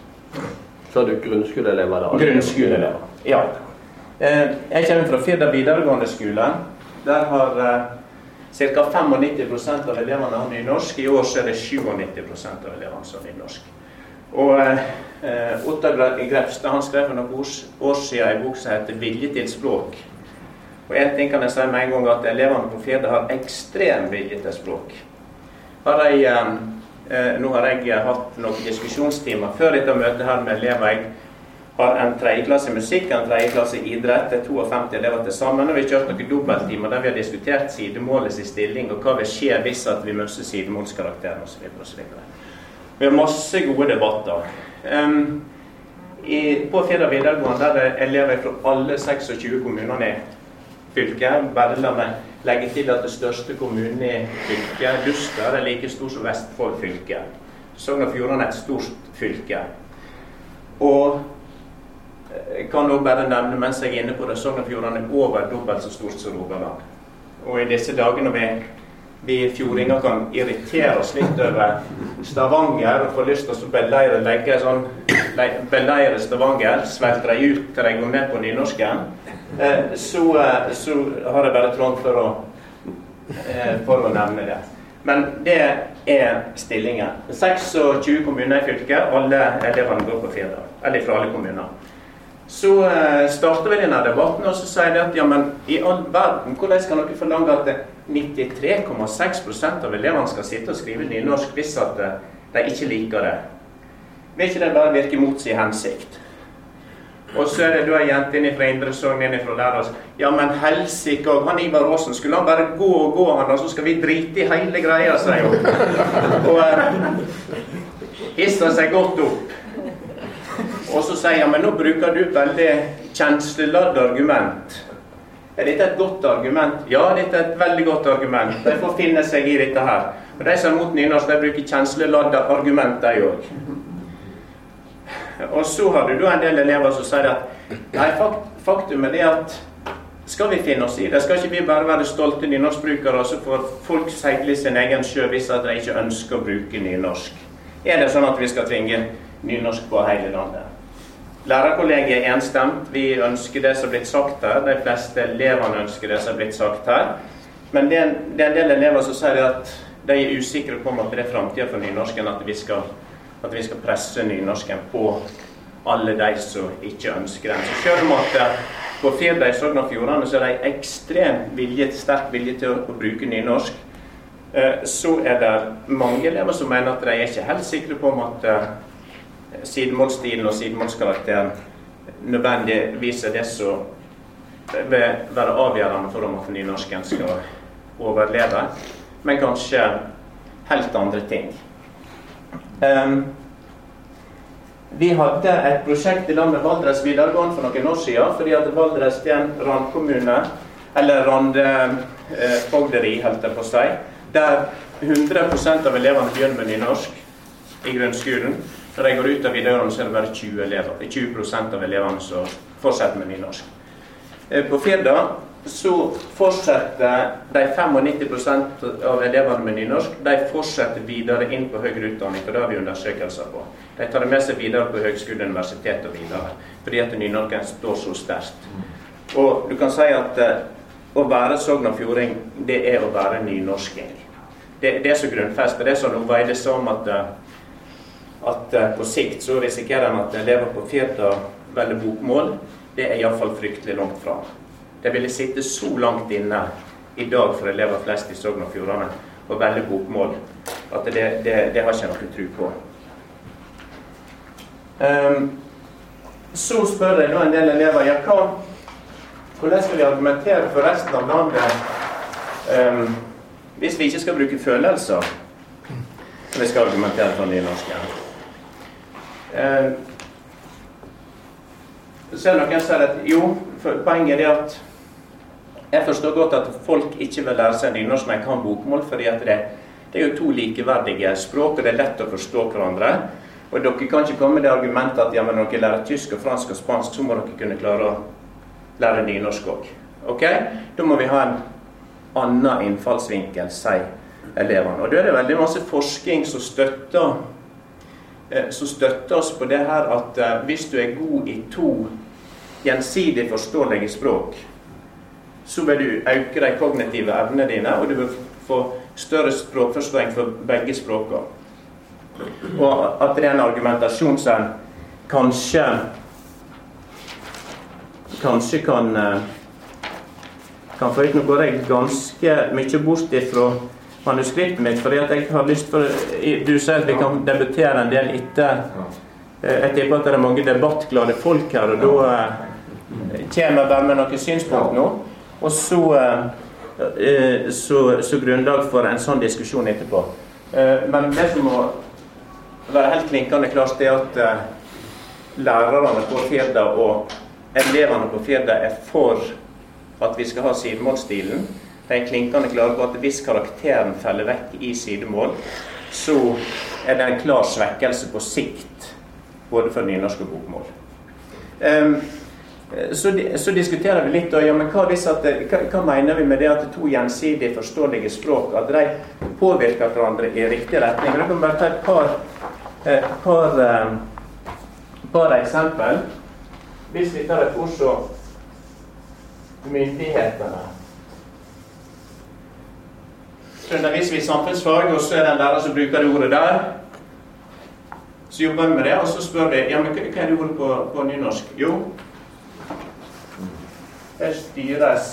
Så har du grunnskoleelever da? Grunnskoleelever, ja. Eh, jeg kommer fra Firda videregående skole. Der har eh, ca. nittifem prosent av eleverne har nynorsk. I år så er det nittisju prosent av eleverne som har nynorsk. Og eh, Ottar Grepstad, han skrev for noen år siden en bok som heter Vilje til språk. Og en ting kan jeg si med en gang, at elevene på Firda har ekstrem vilje til språk. Har jeg, eh, nå har jeg hatt noen diskusjonstimer før dette møtet her med elever. Jeg har en tredjeklasse musikk, en tredjeklasse idrett, det er femti elever til sammen, og vi har kjørt noen dobbelttimer der vi har diskutert sidemålets stilling, og hva vil skje hvis at vi møter sidemålskarakteren og så videre og så videre. Vi har masse gode debatter. Um, i, på Firda videregående der er elever fra alle seksogtjue kommunene i fylket. Bare la meg legge til at det største kommunen i fylket, Luster, er like stor som Vestfold fylke. Sogn og Fjordane er et stort fylke. Og jeg kan også bare nevne, mens jeg er inne på det, Sogn og Fjordane er over dobbelt så stort som Rogaland. Og i disse dagene vi vi fjordinger kan irritere oss litt over Stavanger og få lyst til å beleire, legge sånn, beleire Stavanger, svelter de ut til de går med på nynorsken, eh, så, så har jeg bare trådt for å, eh, for å nevne det. Men det er stillingen. seksogtjue kommuner i fylket, alle eleverne går på Firda, eller fra alle kommuner. Så uh, starter vi denne debatten, og så sier de at ja, men i all verden, hvordan skal dere forlange at nittitre komma seks prosent av eleverne skal sitte og skrive nynorsk hvis at uh, de ikke liker det? Vil ikke det bare virke mot sin hensikt? Og så er det da en jente inne fra Indre Sogn, inne fra læreren. Ja, men helsike, og han Ivar Aasen, skulle han bare gå og gå han, og så skal vi drite i hele greia, sier hun. Og uh, hisser seg godt opp. Og så sier jeg, men nå bruker du veldig kjensleladd argument. Er dette et godt argument? Ja, dette er et veldig godt argument. De får finne seg i dette her. Og de som er mot nynorsk, de bruker kjensleladde argumenter i år. Og så har du da en del elever som sier at nei, faktum er det at skal vi finne oss i det? Skal ikke vi bare være stolte nynorskbrukere, og så får folk seile sin egen sjø hvis at de ikke ønsker å bruke nynorsk? Er det sånn at vi skal tvinge nynorsk på hele landet? Lærerkollegiet er enstemt. Vi ønsker det som har blitt sagt her. De fleste eleverne ønsker det som har blitt sagt her. Men det er, en, det er en del elever som sier at de er usikre på om at det er fremtiden for nynorsken, at vi skal, at vi skal presse nynorsken på alle de som ikke ønsker den. Så selv om at på Firda i Sogn og Fjordane så er de ekstremt vilje, sterk vilje til å, å bruke nynorsk, så er det mange elever som mener at de er ikke helt sikre på om at uh, sidemålsstilen og sidemålskarakteren nødvendigvis er det som vil være avgjørende for om at nynorsken skal overleve, men kanskje helt andre ting. Um, vi hadde et prosjekt i lag med Valdres videregående for noen år siden, fordi at Valdres er en randkommune, eller randfogderi, helt det på seg, der hundre prosent av elevene begynner med nynorsk i grunnskolen. Når de går ut av videregående, så er det bare tjue elever. tjue prosent av elevene som fortsetter med nynorsk. På Firda så fortsetter de nittio-fem prosent av elevene med nynorsk, de fortsetter videre inn på høyere utdanning, og det har vi undersøkelser på. De tar det med seg videre på høgskole, universitet og videre, fordi at nynorsken står så sterkt. Og du kan si at å være Sogn og Fjording, det er å være nynorsking. Det, det er så grunnfest, det er sånn å veie det som at, at på sikt så risikerer man at elever på Firda velger bokmål. Det er i hvert fall fryktelig langt fra. Det ville sitte så langt inne i dag for elever flest i Sogn og Fjordane å velge bokmål, at det, det, det har ikke noe tro på. Um, så spør jeg da en del elever, ja, hva hvordan skal vi argumentere for resten av landet um, hvis vi ikke skal bruke følelser når vi skal argumentere for nynorsken? Um, så er det noen som sier at jo, poenget er det at jeg forstår godt at folk ikke vil lære seg nynorsk når jeg kan bokmål, fordi at det, det er jo to likeverdige språk, og det er lett å forstå hverandre. Og dere kan ikke komme med det argumentet at ja, men når dere lærer tysk og fransk og spansk, så må dere kunne klare å lære nynorsk også. Ok? Da må vi ha en annen innfallsvinkel, sier eleverne. Og da er det veldig masse forskning som støtter, eh, som støtter oss på det her at eh, hvis du er god i to gjensidig forståelige språk, så vil du øke de kognitive evnene dine, og du vil få større språkforståing for begge språkene. Og at det er en argumentasjon som kanskje kanskje kan kan få ut noe går jeg ganske mye bort fra manuskriptet mitt, fordi at jeg har lyst for du sier at vi kan debutere en del etter jeg tipper at det er mange debattglade folk her, og da kommer jeg bare med noen synspunkt nå, og så så, så grunnlag for en sånn diskusjon etterpå. Men det som må være helt klinkende klart er at lærerne på Firda og eleverne på Firda er for at vi skal ha sidemålstilen. De er klinkende klare på at hvis karakteren faller vekk i sidemål, så er det en klar svekkelse på sikt, både for nynorsk og bokmål. Um, så, så diskuterer vi litt, og ja, men hva, at, hva, hva mener vi med det at det to gjensidig forståelige språk, at de påvirker hverandre i riktig retning? Jeg kan bare ta et par, et par, um, par eksempel. Hvis vi tar et ord som myndighetene. Så underviser vi i samfunnsfag, og så er det en lærer som bruker det ordet der. Så jobber vi med det, og så spør vi, ja, men hva er det ordet på, på nynorsk? Jo, det styres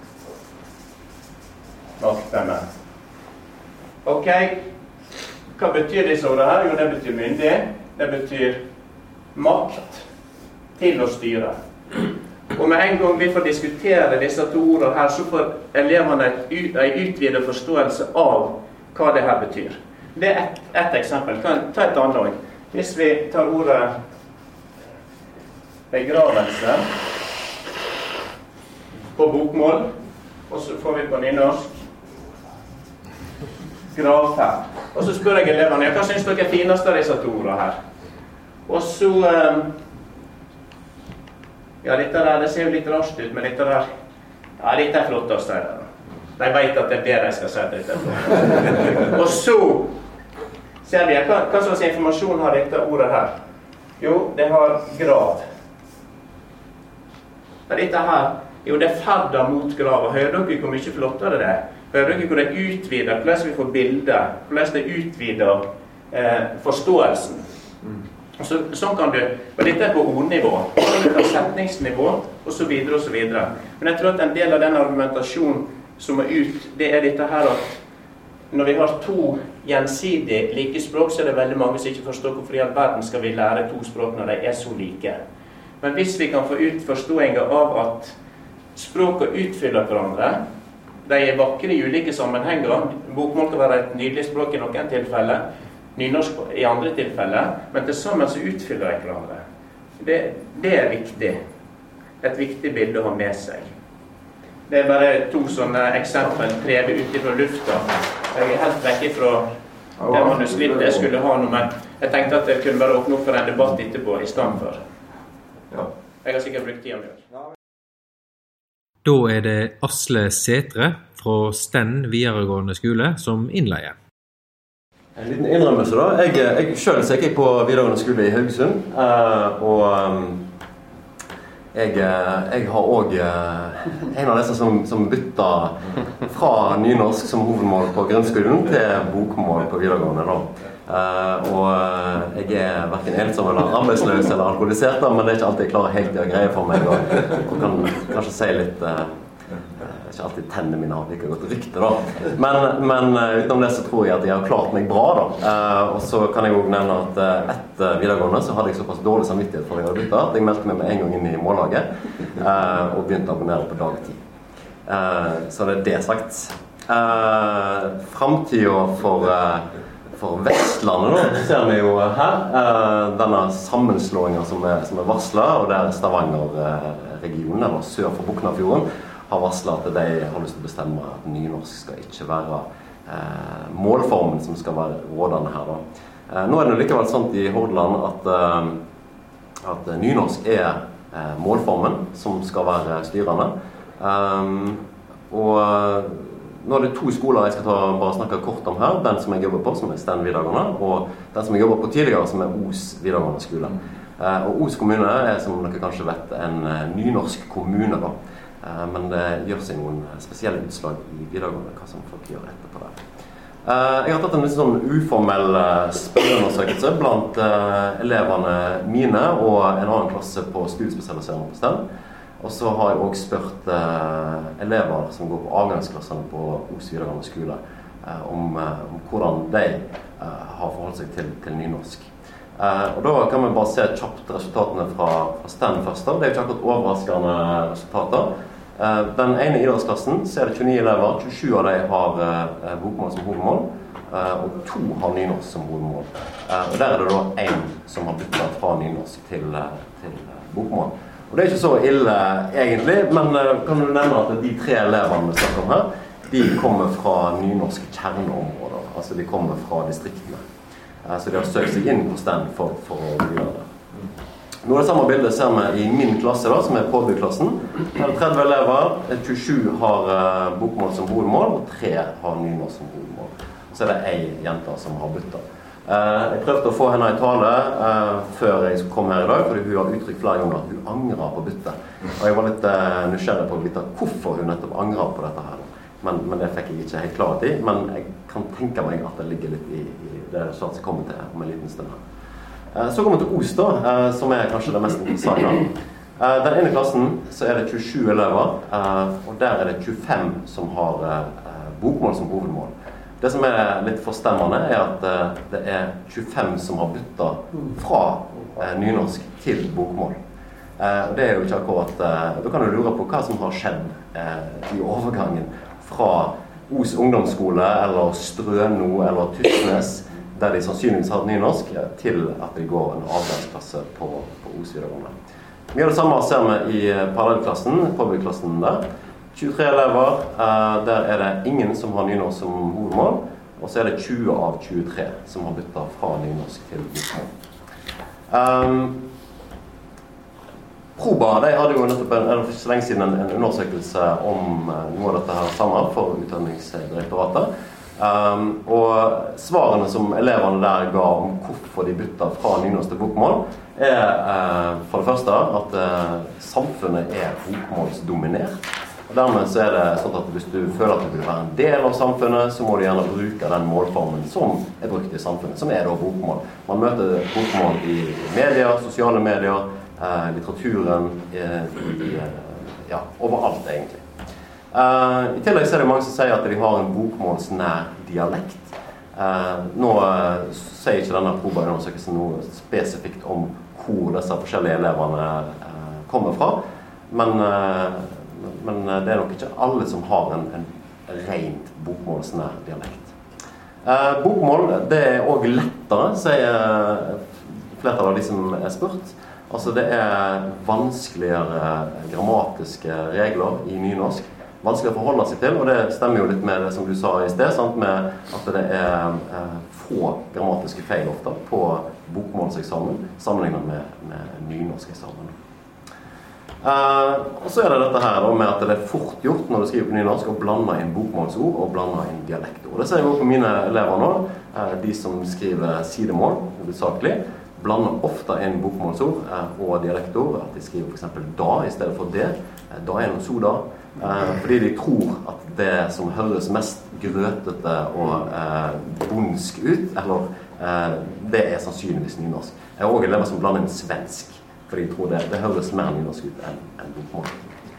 maktene. Ok, hva betyr disse ordene her? Jo, det betyr myndig, det betyr makt til å styre. Og med en gang vi får diskutere disse to ordene her, så får elevene en utvidet forståelse av hva det her betyr. Det er et, et eksempel. Kan ta et annet ord. Hvis vi tar ordet begravelse på bokmål, og så får vi på nynorsk gravferd. Og så spør jeg eleverne, ja, hva synes dere er finest av disse to ordene her? Og så, um, ja, dette der, det ser jo litt raskt ut, men dette der, ja, dette er flottest her. De vet at det er det de skal si at dette er flott. Og så ser vi, hva, hva slags informasjon har dette ordet her? Jo, det har grav. Men dette her, jo, det er ferder mot grava. Hører dere hvor mye flottere det er? Hører dere hvor det utvider, hvordan vi får bilder, hvordan det utvider eh, forståelsen. Så, sånn kan du, og dette er på ordnivå, på setningsnivå, og så videre og så videre. Men jeg tror at en del av den argumentasjonen som er ut, det er dette her at når vi har to gjensidig like språk, så er det veldig mange som ikke forstår hvorfor i all verden skal vi lære to språk når de er så like. Men hvis vi kan få ut forståelsen av at språket utfyller hverandre, de er vakre i ulike sammenhenger, bokmål kan være et nydelig språk i noen tilfeller, nynorsk i andre tilfeller, men til sammen så utfyller de hverandre. Det, det er viktig. Et viktig bilde å ha med seg. Det er bare to sånne eksempel trevet ut fra lufta. Jeg er helt vekk fra det manuskriptet jeg skulle ha nå, men jeg tenkte at jeg kunne bare åpne opp for en debatt etterpå i stedet for. Ja. Jeg har sikkert brukt tiden med. Da er det Asle Sætre fra Sten videregående skole som innleier. En liten innrømmelse da. Jeg, jeg selv så gikk jeg på videregående skole i Haugesund, og jeg, jeg har også en av disse som, som bytta fra nynorsk som hovedmål på grunnskolen til bokmål på videregående da. Uh, og jeg er hverken ensom eller arbeidsløs eller alkoholisert, men det er ikke alltid jeg klarer helt å greie for meg, og, og kan kanskje si litt uh, ikke alltid tennene mine har like godt rykte da, men, men uh, utenom det så tror jeg at jeg har klart meg bra da, uh, og så kan jeg jo nevne at uh, etter videregående så hadde jeg såpass dårlig samvittighet for jeg hadde byttet, at jeg meldte meg med en gang inn i mållaget uh, og begynte å abonnere på dagtid. Uh, så det er det sagt. Uh, Fremtiden for uh, For Vestlandet da, ser vi jo her eh, denne sammenslåingen som er, som er varslet, og der Stavanger-regionen, eller sør for Boknafjorden, har varslet at de har lyst til å bestemme at nynorsk skal ikke være eh, målformen som skal være rådende her da. Eh, nå er det likevel sånn i Hordaland at, eh, at nynorsk er eh, målformen som skal være styrende. Um, og Nå er det to skoler jeg skal ta, bare snakke kort om her. Den som jeg jobber på, som er Sten videregående, og den som jeg jobber på tidligere, som er Os videregående skole. Eh, og Os kommune er, som dere kanskje vet, en eh, nynorsk kommune da. Eh, men det gjør seg noen spesielle utslag i videregående, hva som folk gjør etterpå der. Eh, jeg har tatt en litt sånn uformell spørreundersøkelse blant eh, elevene mine og en annen klasse på studiespesialisering på Sten. Og så har jeg også spurt eh, elever som går på avgangsklassene på Os videregående skole eh, om, eh, om hvordan de eh, har forholdt seg til, til nynorsk. Eh, og da kan vi bare se kjapt resultatene fra, fra Sten først. Det er jo ikke akkurat overraskende resultater. Eh, den ene idrettsklassen så er det tjueni elever, tjuesju av de har eh, bokmål som hovedmål, eh, og to har nynorsk som hovedmål. Eh, og der er det da en som har byttet fra nynorsk til, til bokmål. Og det er ikke så ille egentlig, men kan du nevne at de tre elevene vi snakker om her, de kommer fra nynorske kjerneområder, altså de kommer fra distriktene. Så de har søkt seg inn på Sten for, for å gjøre det. Nå er det samme bildet ser vi i min klasse da, som er påbyggklassen. Her er det tretti elever, tjuesju har bokmål som hovedmål, og tre har nynorsk som hovedmål. Så er det en jente som har byttet. Uh, jeg prøvde å få henne i tale uh, før jeg kom her i dag, fordi hun har uttrykt flere ganger at hun angrer på byttet. Og jeg var litt uh, nysgjerrig på å vite hvorfor hun nettopp angrer på dette her. Men, men det fikk jeg ikke helt klart i, men jeg kan tenke meg at det ligger litt i, i det som jeg kommer til om en liten stund her. Uh, så kommer vi til Os da, uh, som er kanskje det mest interessante. Uh, den ene klassen så er det tjuesju elever, uh, og der er det tjuefem som har uh, bokmål som hovedmål. Det som er litt forstemmende er at uh, det er tjuefem som har byttet fra uh, nynorsk til bokmål. Uh, det er jo ikke akkurat, uh, da kan du lure på hva som har skjedd uh, i overgangen fra Os ungdomsskole eller Strøno eller Tysnes, der de sannsynligvis har nynorsk, uh, til at de går en avgangsklasse på, på Os videregående. Vi har det samme ser vi i parallellklassen, påbyggklassen der. tjuetre elever, uh, der er det ingen som har nynorsk som hovedmål, og så er det tjue av tjuetre som har byttet fra nynorsk til bokmål. Um, Proba, de hadde jo nettopp en, en, for lenge siden en, en undersøkelse om uh, noe av dette her sammen for Utdanningsdirektoratet. Um, og svarene som elevene der ga om hvorfor de byttet fra nynorsk til bokmål, er uh, for det første at uh, samfunnet er bokmålsdominert. Og dermed så er det sånn at hvis du føler at du vil være en del av samfunnet, så må du gjerne bruke den målformen som er brukt i samfunnet, som er da bokmål. Man møter bokmål i media, sosiale medier, eh, litteraturen, eh, i, ja, overalt egentlig. Eh, I tillegg så er det mange som sier at de har en bokmålsnær dialekt. Eh, nå eh, sier ikke denne probaundersøkelsen noe spesifikt om hvor disse forskjellige elevene eh, kommer fra, men eh, Men det er nok ikke alle som har en, en rent bokmålsnær dialekt. Eh, bokmål, det er også lettere, sier flertallet av de som er spurt. Altså det er vanskeligere grammatiske regler i nynorsk. Vanskelig å forholde seg til, og det stemmer jo litt med det som du sa i sted, sant? Med at det er eh, få grammatiske feil ofte på bokmålseksamen, sammenlignet med, med nynorskeksamen. Uh, og så er det dette her da, med at det er fort gjort når du skriver på nynorsk å blande inn bokmålsord og blande inn dialektord. Det ser jeg også på mine elever nå, uh, de som skriver sidemål, hovedsakelig, blander ofte inn bokmålsord uh, og dialektord, at de skriver for eksempel da i stedet for det, uh, da er noe så da, uh, fordi de tror at det som høres mest grøtete og uh, bondsk ut, eller uh, det er sannsynligvis nynorsk. Jeg har også elever som blander inn svensk, fordi jeg tror det, det høres mer nynorsk ut enn, enn bokmål.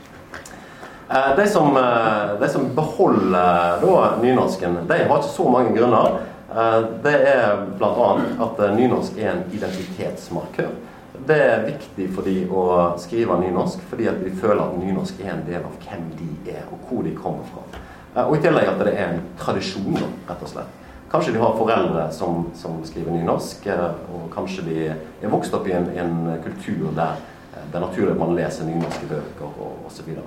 Eh, de, som, eh, de som beholder da, nynorsken, de har ikke så mange grunner. Eh, det er blant annet at nynorsk er en identitetsmarkør. Det er viktig for de å skrive nynorsk, fordi at de føler at nynorsk er en del av hvem de er, og hvor de kommer fra. Eh, og i tillegg at det er en tradisjon, rett og slett. Kanskje de har foreldre som, som skriver nynorsk, og kanskje de er vokst opp i en, en kultur der det er naturlig at man leser nynorske bøker og, og så videre.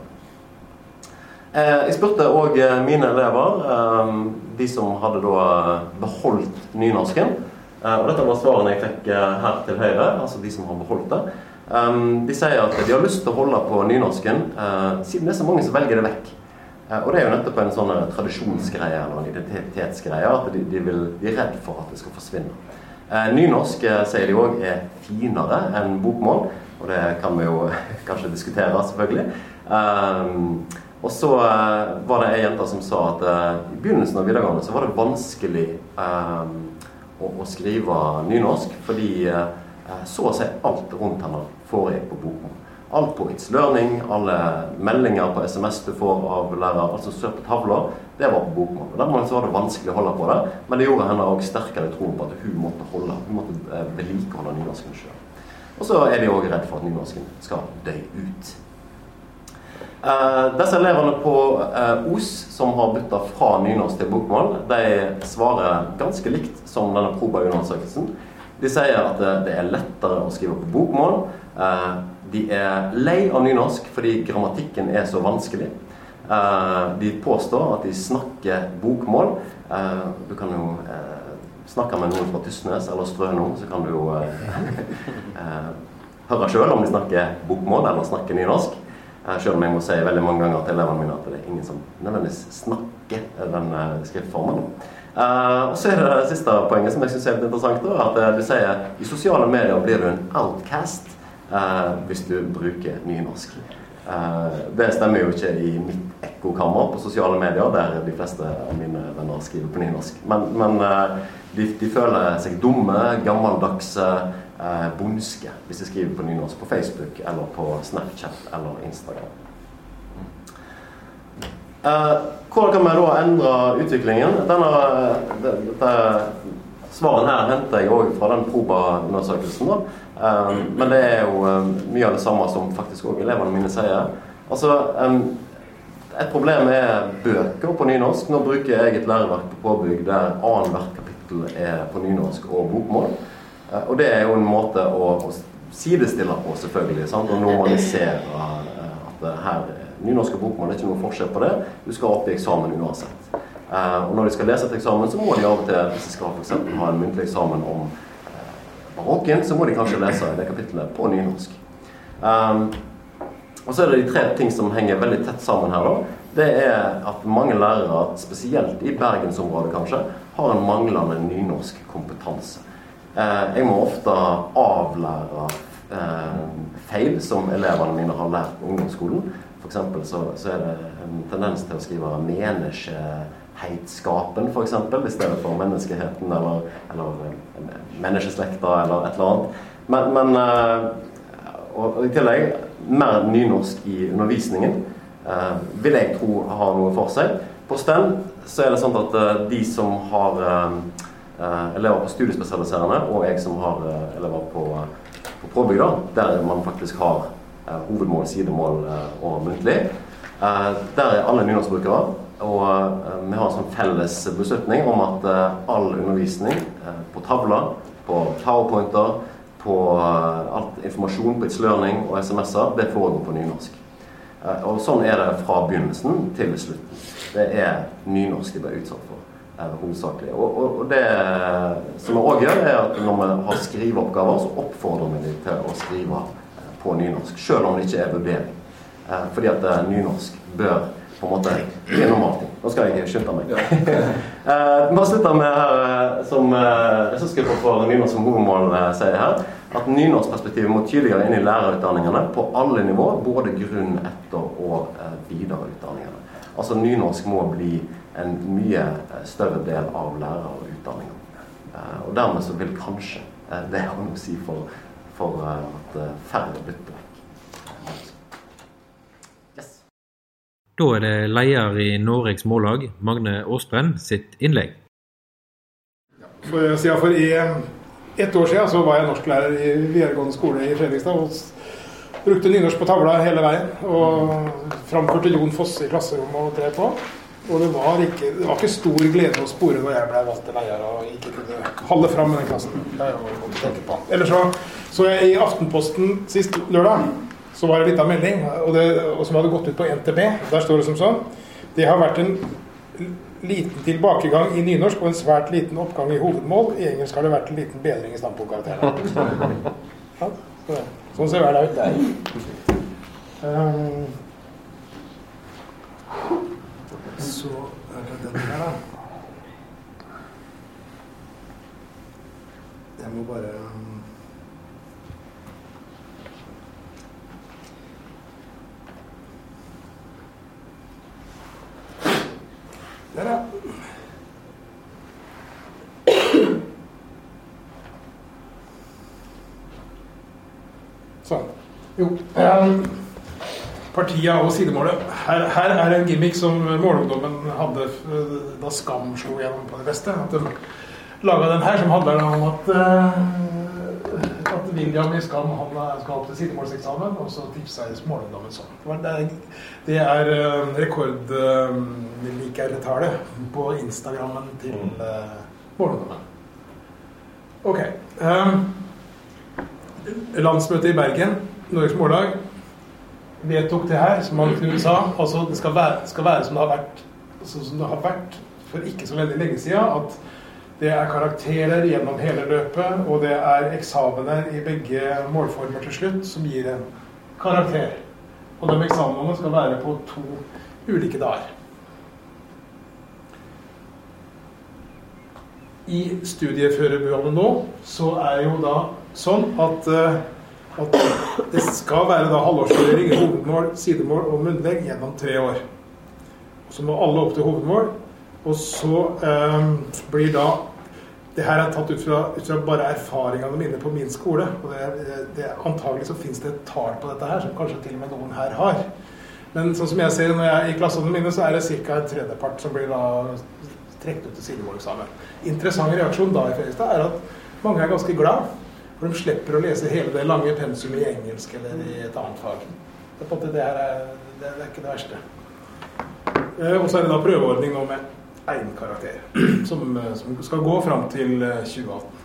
Eh, jeg spurte også mine elever, eh, de som hadde da beholdt nynorsken, eh, og dette var svarene jeg fikk her til høyre, altså de som har beholdt det. Eh, de sier at de har lyst til å holde på nynorsken, eh, siden det er så mange som velger det vekk. Og det er jo nettopp en sånn tradisjonsgreie eller en identitetsgreie, at de, de, vil, de er redd for at det skal forsvinne. Eh, nynorsk, sier de også, er finere enn bokmål, og det kan vi jo kanskje diskutere selvfølgelig. Eh, og så eh, var det en jente som sa at eh, i begynnelsen av videregående så var det vanskelig eh, å, å skrive nynorsk, fordi eh, så å si alt rundt henne foregikk på bokmål. Alt på It's Learning, alle meldinger på S M S du får av lærer, altså søk på tavler, det var på bokmål. Og dermed så var det vanskelig å holde på det, men det gjorde henne også sterkere tro på at hun måtte holde, hun måtte vedlikeholde nynorsken selv. Og så er de også redd for at nynorsken skal dø ut. Uh, disse eleverne på uh, O S som har byttet fra nynorsk til bokmål, de svarer ganske likt som denne probaundersøkelsen. De sier at det er lettere å skrive på bokmål. Uh, De er lei av nynorsk fordi grammatikken er så vanskelig. Uh, de påstår at de snakker bokmål. Uh, du kan jo uh, snakke med noen fra Tysnes eller Strøno, så kan du jo uh, uh, høre selv om de snakker bokmål eller snakker nynorsk. Uh, selv om jeg må si veldig mange ganger til elevene mine at det er ingen som nødvendigvis snakker den uh, skriftformen. Uh, og så er det det siste poenget som jeg synes er litt interessant, da, at uh, du sier i sosiale medier blir du en outcast. Uh, hvis du bruker nynorsk. Uh, det stemmer jo ikke i mitt ekkokammer på sosiale medier, der de fleste av mine venner skriver på nynorsk. Men, men uh, de, de føler seg dumme, gammeldagse, uh, bondske hvis de skriver på nynorsk på Facebook, eller på Snapchat, eller Instagram. Uh, hvordan kan vi da endre utviklingen? Denne, dette svaren her henter jeg også fra den proba-undersøkelsen da. Um, men det er jo um, mye av det samme som faktisk også elevene mine sier. Altså, um, et problem er bøker på nynorsk. Nå bruker jeg et læreverk på påbygg der annethvert kapittel er på nynorsk og bokmål. Uh, og det er jo en måte å, å sidestille på selvfølgelig, sant? Og normalisere uh, at uh, her nynorsk og bokmål er ikke noe forskjell på det. Du skal opp i eksamen uansett. Uh, og når de skal lese til eksamen, så må de av og til, hvis de skal for eksempel ha en muntlig eksamen om uh, barokken, så må de kanskje lese det kapitlet på nynorsk. Um, og så er det de tre ting som henger veldig tett sammen her da. Det er at mange lærere, spesielt i Bergensområdet kanskje, har en manglende nynorsk kompetanse. Uh, jeg må ofte avlære uh, feil som elevene mine har lært på ungdomsskolen. For eksempel så, så er det en tendens til å skrive menneske heitskapen for eksempel, I stedet for menneskeheten eller, eller menneskeslekta eller et eller annet. Men, men og, og I tillegg, mer nynorsk I undervisningen eh, vil jeg tro har noe for seg. På STEM så er det sånn at eh, de som har eh, elever på studiespesialiserende og jeg som har eh, elever på, på påbygda, der man faktisk har eh, hovedmål, sidemål eh, og muntlig. Eh, der er alle nynorskbrukere. Og uh, vi har en sånn felles beslutning om at uh, all undervisning uh, på tavla, på powerpointer, på uh, alt informasjon på It's Learning og sms'er, det foregår på nynorsk. Uh, og sånn er det fra begynnelsen til slutten. Det er nynorsk de blir utsatt for, uh, hovedsakelig. Og, og, og det som vi også gjør, er at når vi har skriveoppgaver, så oppfordrer vi dem til å skrive uh, på nynorsk, selv om det ikke er vurdering. Uh, fordi at uh, nynorsk bør på en måte bli normalt. Nå skal jeg skynde meg. uh, vi har sluttet med her, som uh, ressursgrupper for nynorsk som hovedmål uh, sier her, at nynorskperspektivet må tydeligere inn I lærerutdanningene på alle nivåer, både grunn-, etter- og uh, videreutdanningene. Altså nynorsk må bli en mye større del av lærerutdanningen. Uh, og dermed så vil kanskje uh, det ha noe å si for, for uh, at uh, færre bytter vekk. Da er det leder I Noregs Mållag, Magne Åsbrenn, sitt innlegg. For, for I ett år siden så var jeg norsklærer I videregående skole I Fredrikstad og brukte nynorsk på tavla hele veien og framførte Jon Fosse I klasserommet og drev på. Og det var ikke, det var ikke stor glede å spore når jeg ble valgt til leder og ikke kunne holde frem med den klassen. Det er jo å tenke på. Ellers så, så jeg I Aftenposten sist lørdag, så var det litt av melding, og, det, og som hadde gått ut på N T B. Der står det som sånn. Det har vært en liten tilbakegang I nynorsk og en svært liten oppgang I hovedmål. I engelsk har det vært en liten bedring I standpunktkarakterene. Ja, så, sånn ser det ut der. Um, så er det den her da. Jeg må bare... Der da. Sånn. Jo, um, partiet og sidemålet. Her, her er en gimmick som målungdommen hadde da Skam slo gjennom på det beste. At de laget den her som handler om at, uh, at William I Skam han skal til sidemålseksamen, og så tipset målungdommen sånn. Det er, det er uh, rekord... Uh, likertallet på Instagrammen til uh, målungdommen. Ok. Um, landsmøtet I Bergen, Noregs Mållag, vedtok det her, som man sa, altså det skal være, skal være som det har vært, altså som det har vært for ikke så veldig lenge siden, at det er karakterer gjennom hele løpet, og det er eksamener I begge målformer til slutt som gir en karakter. Og de eksamenene skal være på to ulike dager. I studieførebuene nå, så er jo da sånn at, at det skal være da halvårsvurdering I hovedmål, sidemål og munnlegg gjennom tre år. Og så må alle opp til hovedmål, og så um, blir da, det her er tatt ut fra, ut fra bare erfaringene mine på min skole, og det, det, antagelig så finnes det et tall på dette her, som kanskje til og med noen her har. Men sånn som jeg ser når jeg er I klassene mine, så er det cirka en tredjepart som blir da trekt ut til sidemåleksamen. Interessant reaksjon da I Fredrikstad er at mange er ganske glad, for de slipper å lese hele det lange pensum I engelsk eller I et annet fag. Det, på det, her er, det, det er ikke det verste. Eh, og så er det da prøveordning nå med en karakter, som, som skal gå frem til tjue atten.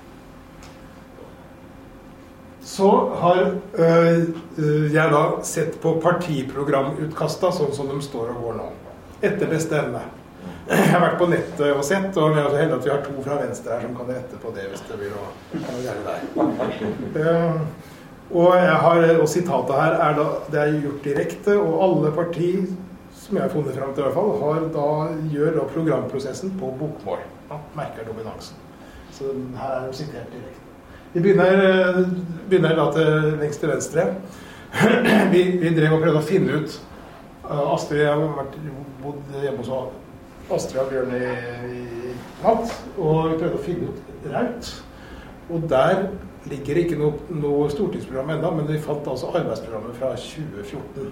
Så har øh, jeg da sett på partiprogramutkastet, sånn som de står og går nå. Etter beste evne. Jeg har vært på nettet og sett, og vi er så heldige at vi har to fra venstre her som kan rette på det hvis det blir noe gjerne der. Uh, og, jeg har, og sitatet her er da, det er gjort direkte, og alle partier, som jeg har funnet frem til i hvert fall, har da, gjør da programprosessen på bokmål. Ja, merker dominansen. Så her er det sitert direkte. Vi begynner, begynner da til lengst til venstre. Vi, vi drev og prøvde å finne ut. Astrid har vært bodd hjemme hos Astrid og Bjørn i, i natt, og vi prøvde å finne ut Raut. Og der ligger ikke noe, noe stortingsprogram enda, men vi fant altså arbeidsprogrammet fra tjue fjorten.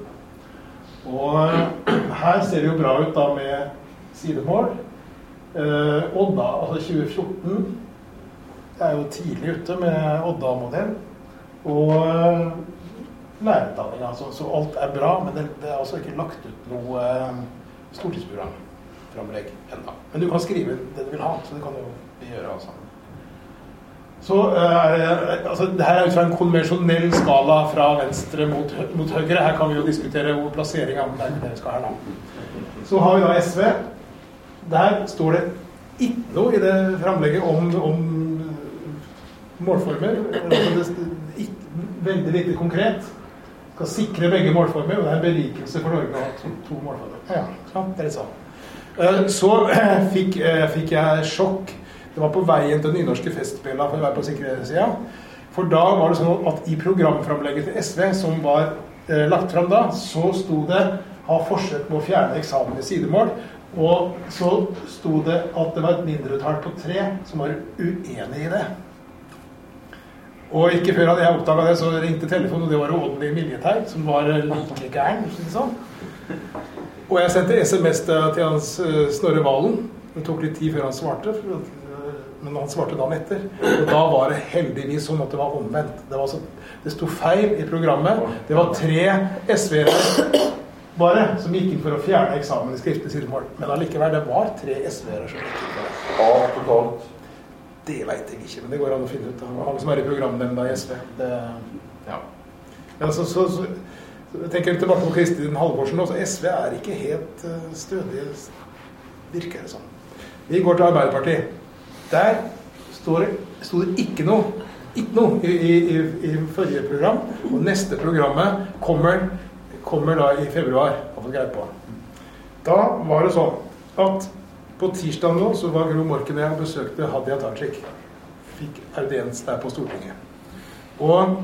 Og her ser det jo bra ut da med sidemål. Eh, Odda, altså tjue fjorten, jeg er jo tidlig ute med Odda-modell, og lærerutdanning, altså, så alt er bra, men det, det er altså ikke lagt ut noe stortingsprogram framlegg enda. Men du kan skrive det du vil ha, så det kan jo vi gjøre altså. Så er det, altså, det her er ut fra en konvensjonell skala fra venstre mot, mot høyre. Her kan vi jo diskutere hvor plasseringen av det skal her nå. Så har vi da S V. Der står det ikke noe i det framlegget om, om målformer. Altså det er veldig, veldig konkret. Skal sikre begge målformer, og det er en berikelse for Norge å ha to, to målformer. Ja, sant, det er sånn. Så fikk, fikk jeg sjokk. Det var på veien til nynorske festspillene for å være på sikkerhetssiden. For da var det sånn at i programframlegget til S V, som var eh, lagt frem da, så sto det ha forsøk på å fjerne eksamen i sidemål, og så sto det at det var et mindretall på tre som var uenig i det. Og ikke før hadde jeg oppdaget det, så ringte telefonen, og det var Ådelig Miljeteit, som var like gæren, sånn. Og jeg sendte sms til hans uh, Snorre Valen. Det tok litt tid før han svarte, men han svarte dagen etter. Og da var det heldigvis sånn at det var omvendt. Det, var så, det stod feil i programmet. Det var tre S V-ere bare som gikk inn for å fjerne eksamen i skriftlig sidemål. Men allikevel, det var tre S V-ere som gikk inn for det. Ja, totalt. Det vet jeg ikke, men det går an å finne ut. Det var mange som er i programnemnda i S V. Det, ja. Men altså, så, så, så jeg tenker tilbake på Kristin Halvorsen også. S V er ikke helt uh, stødig, virker det sånn. Vi går til Arbeiderpartiet. Der står det, stod det ikke noe, ikke noe i, i, i, i forrige program, og neste programmet kommer, kommer da i februar, har fått greie på. Da var det sånn at på tirsdag nå så var Gro Morken og jeg besøkte Hadia Tajik. Fikk audiens der på Stortinget. Og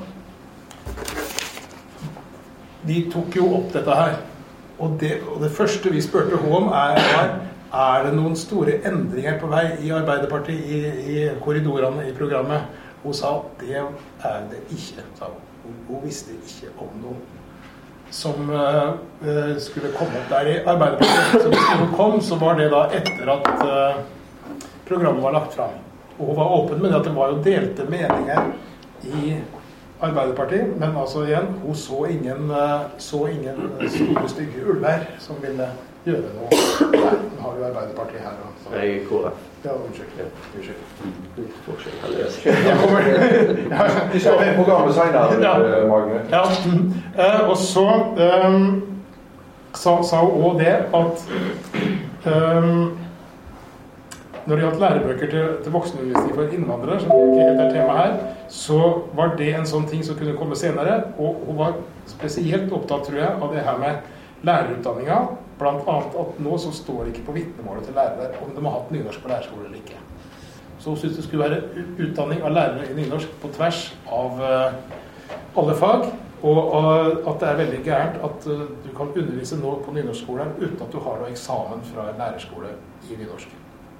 de tok jo opp dette her. Og det, og det første vi spurte hun om er, er, er det noen store endringer på vei i Arbeiderpartiet, i, i korridorene i programmet? Hun sa det er det ikke, sa hun. Hun, hun visste ikke om noe som uh, skulle komme opp der i Arbeiderpartiet. Så hvis hun kom, så var det da etter at uh, programmet var lagt frem. Og hun var åpen med det at det var jo delte meninger i Arbeiderpartiet, men altså igjen, hun så ingen, uh, så ingen store stygge ulver som ville gjøre noe. Nei, nå har vi Arbeiderpartiet her. Så. Jeg er K F. Ja, unnskyld. Ja, unnskyld. Litt forskjell, eller? Jeg kommer. Ja, Vi skal med programmet senere, ja. Magne. Ja, uh, og så um, sa, sa hun også det at um, når det gjaldt lærebøker til, til voksenundervisning for innvandrere, som ikke helt er tema her, så var det en sånn ting som kunne komme senere, og hun var spesielt opptatt, tror jeg, av det her med lærerutdanningen, blant annet at nå så står det ikke på vitnemålet til lærere om de har hatt nynorsk på lærerskole eller ikke. Så hun synes det skulle være utdanning av lærere i nynorsk på tvers av uh, alle fag, og uh, at det er veldig gærent at uh, du kan undervise nå på nynorskskolen uten at du har noe eksamen fra en lærerskole i nynorsk.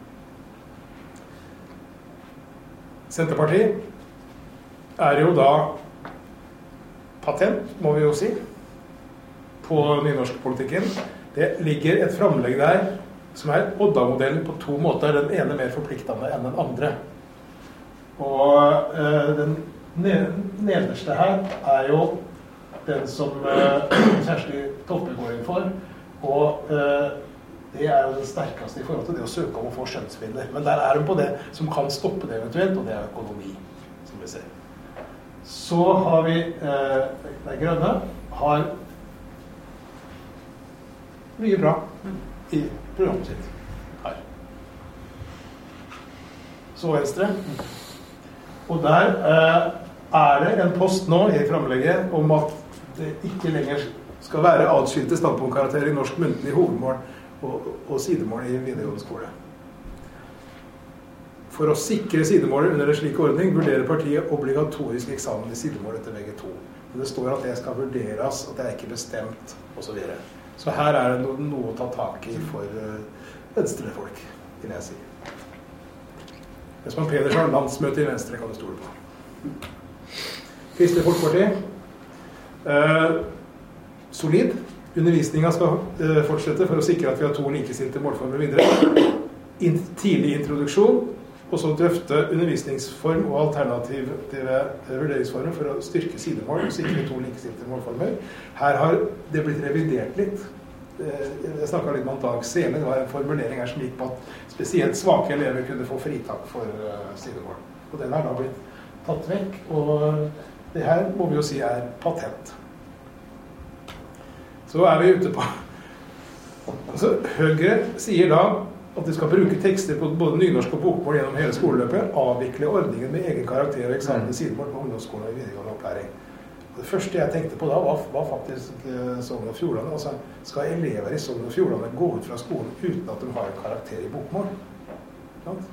Senterpartiet er jo da patent, må vi jo si, på nynorskpolitikken. Det ligger et framlegg der som er Odda-modellen på to måter. Den ene mer forpliktende enn den andre. Og eh, den nederste her er jo den som eh, Kjersti Toppe går inn for. Og eh, det er jo den sterkeste i forhold til det å søke om å få skjønnsmidler. Men der er hun på det som kan stoppe det eventuelt, og det er økonomi, som vi ser. Så har vi eh, det grønne, har mye bra i programmet sitt. så venstre. Og der eh, er det en post nå i fremlegget om at det ikke lenger skal være adskilte standpunktkarakterer i norsk muntlig hovedmål og, og sidemål i videregående skole. For å sikre sidemålet under en slik ordning vurderer partiet obligatorisk eksamen i sidemål etter V G to. Men det står at det skal vurderes, at det er ikke bestemt, og så videre. Så her er det noe, noe å ta tak i for uh, venstrefolk, vil jeg si. Espen Pedersen, landsmøte i Venstre, kan du stole på. Kristelig Folkeparti. Uh, solid. Undervisningen skal uh, fortsette for å sikre at vi har to likestilte målformer videre. In, tidlig introduksjon, og så drøfte undervisningsform og alternative vurderingsformer for å styrke sidemål og sikre to likestilte målformer. Her har det blitt revidert litt. Jeg snakket litt med Dag Sele, det var en formulering her som gikk på at spesielt svake elever kunne få fritak for sidemål. Og den har da blitt tatt vekk, og det her må vi jo si er patent. Så er vi ute på... Altså, Høyre sier da at de skal bruke tekster på både nynorsk og bokmål gjennom hele skoleløpet, avvikle ordningen med egen karakter og eksamen i sidemål på ungdomsskolen og i videregående opplæring. Og det første jeg tenkte på da var, var faktisk uh, Sogn og Fjordane. Altså, skal elever i Sogn og Fjordane gå ut fra skolen uten at de har en karakter i bokmål? Sant?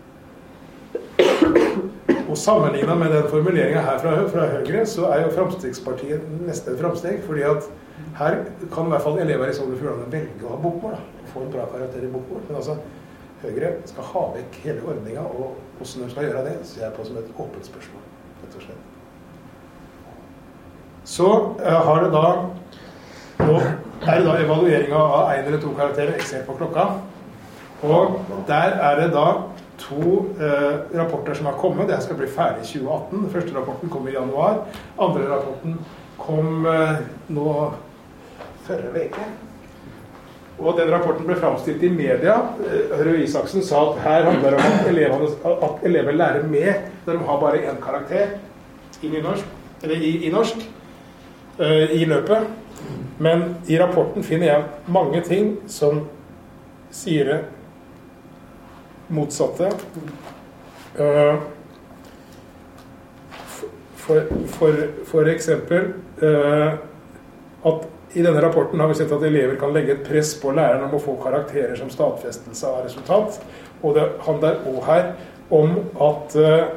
Og sammenlignet med den formuleringen her fra, fra Høyre, så er jo Fremskrittspartiet nesten et fremsteg, fordi at her kan i hvert fall elever i Sogn og Fjordane velge å ha bokmål, da. Få en bra karakter i bokmål, men altså Høyre skal ha vekk hele ordningen, og hvordan de skal gjøre det, ser jeg på som et åpent spørsmål, rett og slett. Så uh, har det da, nå er det da evalueringen av en eller to karakterer, jeg ser på klokka, og der er det da to uh, rapporter som har kommet, det skal bli ferdig i tjue atten, den første rapporten kom i januar, andre rapporten kom uh, nå førre veke. Og den rapporten ble fremstilt i media. Røe Isaksen sa at her handler det om at, elevene, at elever lærer med når de har bare en karakter i, nynorsk, eller i, i norsk uh, i løpet. Men i rapporten finner jeg mange ting som sier det motsatte. Uh, for, for, for eksempel uh, at i denne rapporten har vi sett at elever kan legge et press på læreren om å få karakterer som stadfestelse av resultat. Og det handler også her om at uh,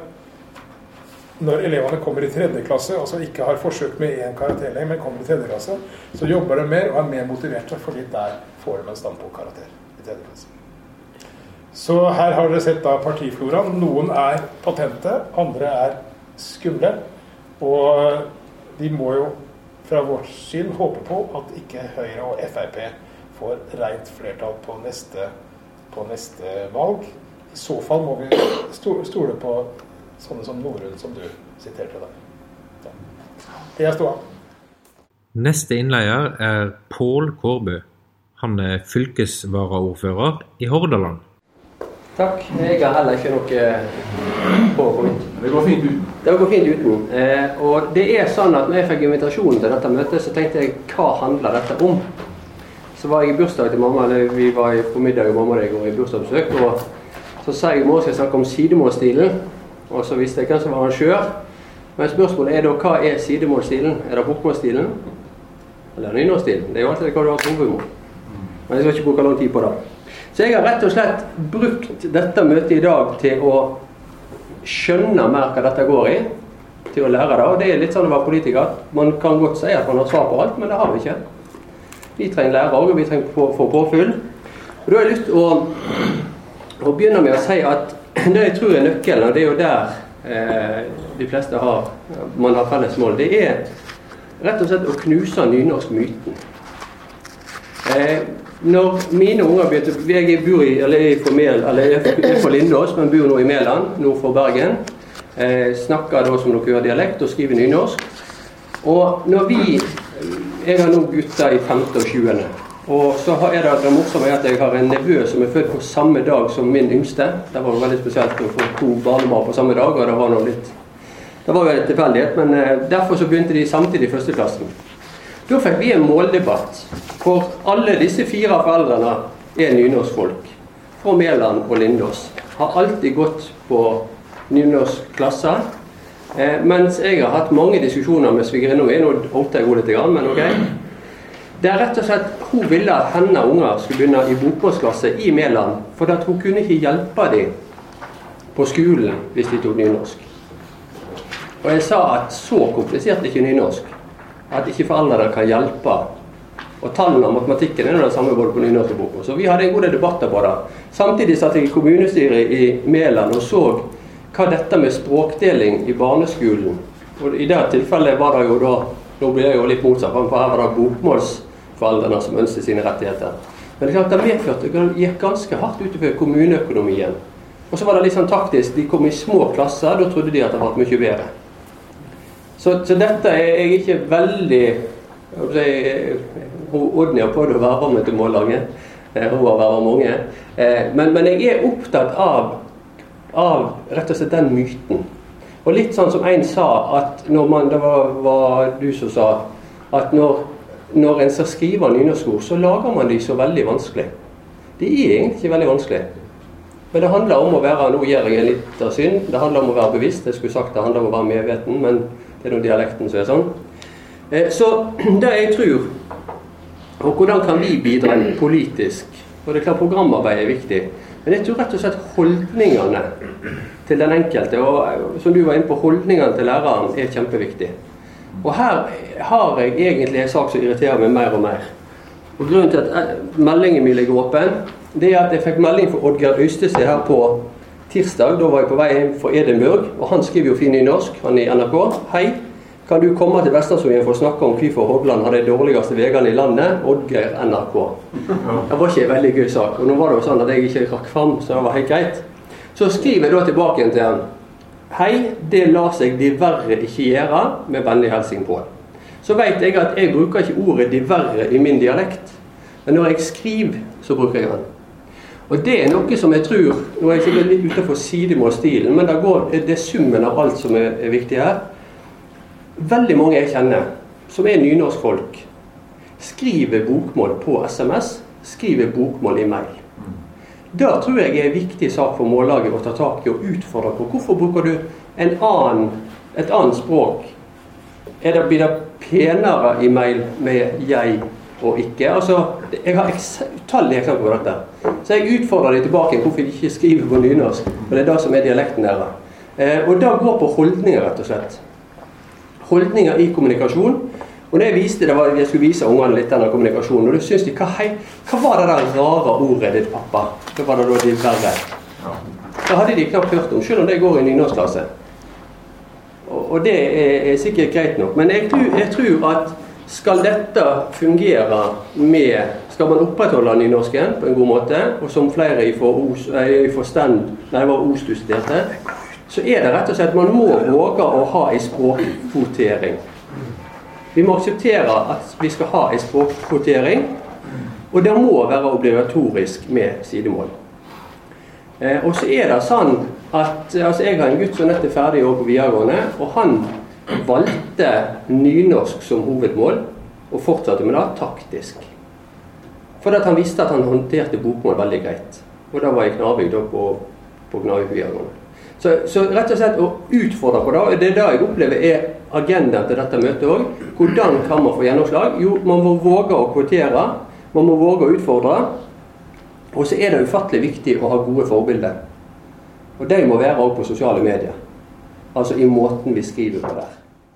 når elevene kommer i tredje klasse, altså ikke har forsøkt med en karakter lenger, men kommer i tredje klasse, så jobber de mer og er mer motiverte, fordi der får de en standpunktkarakter i tredje klasse. Så her har dere sett da partifloraen. Noen er patente, andre er skumle, og de må jo fra vårt syn håpe på at ikke Høyre og F R P får rent flertall på neste, på neste valg. I så fall må vi stole på sånne som Norun, som du siterte der. Ja. Det er stående. Neste innleier er Pål Kårbø. Han er fylkesvaraordfører i Hordaland. Takk, jeg har heller ikke noe PowerPoint. Det går fint ut. Det går fint uten. Eh, og det er sånn at når jeg fikk invitasjonen til dette møtet, så tenkte jeg, hva handler dette om? Så var jeg i bursdag til mamma, eller vi var på middag og mamma og jeg går i bursdagsbesøk, og så sa jeg, må jeg snakke om sidemålstilen, og så visste jeg hvem som var arrangør. Men spørsmålet er da, hva er sidemålstilen? Er det bokmålstilen? Eller nynorskstilen? Det er jo alltid hva du har hovedmål. Men jeg skal ikke bruke lang tid på det. Så jeg har rett og slett brukt dette møtet i dag til å skjønne mer hva dette går i, til å lære det, og det er litt sånn å være politiker. Man kan godt si at man har svar på alt, men det har vi ikke. Vi trenger lærer, og vi trenger få på, påfyll. Og da har jeg lyst til å, å begynne med å si at det jeg tror er nøkkelen, og det er jo der eh, de fleste har, man har felles mål, det er rett og slett å knuse nynorsk-myten. Eh, Når mine unger begynte, jeg bor i, eller er fra, Mel, eller er fra Lindås, men bor nå i Meland, nord for Bergen, eh, snakker da som dere hører dialekt og skriver nynorsk. Og når vi, jeg har nå gutter i femte og tjuende, og så er det det morsomme at jeg har en nevø som er født på samme dag som min yngste. Det var veldig spesielt å få to barnebarn på samme dag, og det var noe litt, det var jo litt tilfeldighet, men eh, derfor så begynte de samtidig i første klassen. Da fikk vi en måldebatt, for alle disse fire foreldrene er nynorskfolk, fra Meland og Lindås. har alltid gått på nynorsk klasser, eh, mens jeg har hatt mange diskusjoner med svigerinna mi, nå holdt jeg litt grann, men ok. Det er rett og slett, hun ville at henne unger skulle begynne i bokmålsklasse i Meland, for at hun kunne ikke hjelpe dem på skolen hvis de tok nynorsk. Og jeg sa at så komplisert er ikke nynorsk, at ikke foreldre kan hjelpe. Og tallene og matematikken er det samme både på nynorsk og bokmål. Så vi hadde en god debatter på det. Samtidig satt jeg i kommunestyret i Meland og så hva dette med språkdeling i barneskolen. Og i det tilfellet var det jo da, nå blir jeg jo litt motsatt, for her var det bokmålsforeldrene som ønsket sine rettigheter. Men det er klart det medførte, det gikk ganske hardt utover kommuneøkonomien. Og så var det litt sånn taktisk, de kom i små klasser, da trodde de at det var mye bedre. Så, så dette er jeg ikke veldig, jeg, Odnia på det å verve med til mållaget, hun har vervet mange, men, men jeg er opptatt av, av rett og slett den myten. Og litt sånn som en sa, at når man, det var, var du som sa, at når, når en skal skrive nynorskord, så lager man de så veldig vanskelig. Det er egentlig ikke veldig vanskelig. Men det handler om å være, nå gjør jeg en litt av synd, det handler om å være bevisst, jeg skulle sagt det handler om å være medveten, men det er noen dialekten som er sånn. Så det jeg tror, og hvordan kan vi bidra politisk, og det er klart programarbeid er viktig, men jeg tror rett og slett holdningene til den enkelte, og som du var inne på, holdningene til læreren er kjempeviktig. Og her har jeg egentlig en sak som irriterer meg mer og mer. Og grunnen til at meldingen min ligger åpen, det er at jeg fikk melding fra Oddgeir Øystese her på tirsdag. Da var jeg på vei hjem fra Edinburgh, og han skriver jo fin i norsk, han i N R K. Hei, kan du komme til Vestlandsøyen for å snakke om hvorfor Hordaland har de dårligste vegene i landet? Oddgeir N R K. Det var ikke en veldig gøy sak, og nå var det jo sånn at jeg ikke rakk frem, så det var helt greit. Så skriver jeg da tilbake til han. Hei, det lar seg de verre ikke gjøre, med vennlig hilsen på. Så vet jeg at jeg bruker ikke ordet de verre i min dialekt, men når jeg skriver, så bruker jeg den. Og det er noe som jeg tror, nå er jeg ikke litt utenfor sidemålstilen, men det, går, det er summen av alt som er, er viktig her. Veldig mange jeg kjenner, som er nynorsk folk, skriver bokmål på S M S, skriver bokmål i mail. Da tror jeg er en viktig sak for mållaget å ta tak i og utfordre på. Hvorfor bruker du en annen, et annet språk? Er det, blir det penere i mail med jeg og ikke? Altså, jeg har utallige eksempler på dette. Så jeg utfordrer deg tilbake hvorfor jeg ikke skriver på nynorsk, men det er det som er dialekten der. Eh, og da går på holdninger, rett og slett. Holdninger i kommunikasjon. Og når jeg viste det, var, jeg skulle vise ungene litt denne kommunikasjonen, og da synes de, hva, hei, hva var det der rare ordet ditt, pappa? Da var det da de verre. Da hadde de knapt hørt om, selv om det går i nynorskklasse. Og, og det er, er sikkert greit nok. Men jeg, jeg tror at skal dette fungere med, skal man opprettholde nynorsken på en god måte, og som flere i forstand, nei, var O-studerte, så er det rett og slett, man må våge å ha en språkkvotering. Vi må akseptere at vi skal ha en språkkvotering, og det må være obligatorisk med sidemål. Eh, og så er det sånn at, altså jeg har en gutt som nett er ferdig på videregående, og han valgte nynorsk som hovedmål, og fortsatte med det taktisk. For at han visste at han håndterte bokmål veldig greit. Og da var jeg Knarvik da på, på Knarvik videregående. Så, så rett og slett å utfordre på det, og det er det jeg opplever er agendaen til dette møtet også. Hvordan kan man få gjennomslag? Jo, man må våge å kvotere, man må våge å utfordre, og så er det ufattelig viktig å ha gode forbilder. Og det må være også på sosiale medier. Altså i måten vi skriver på det.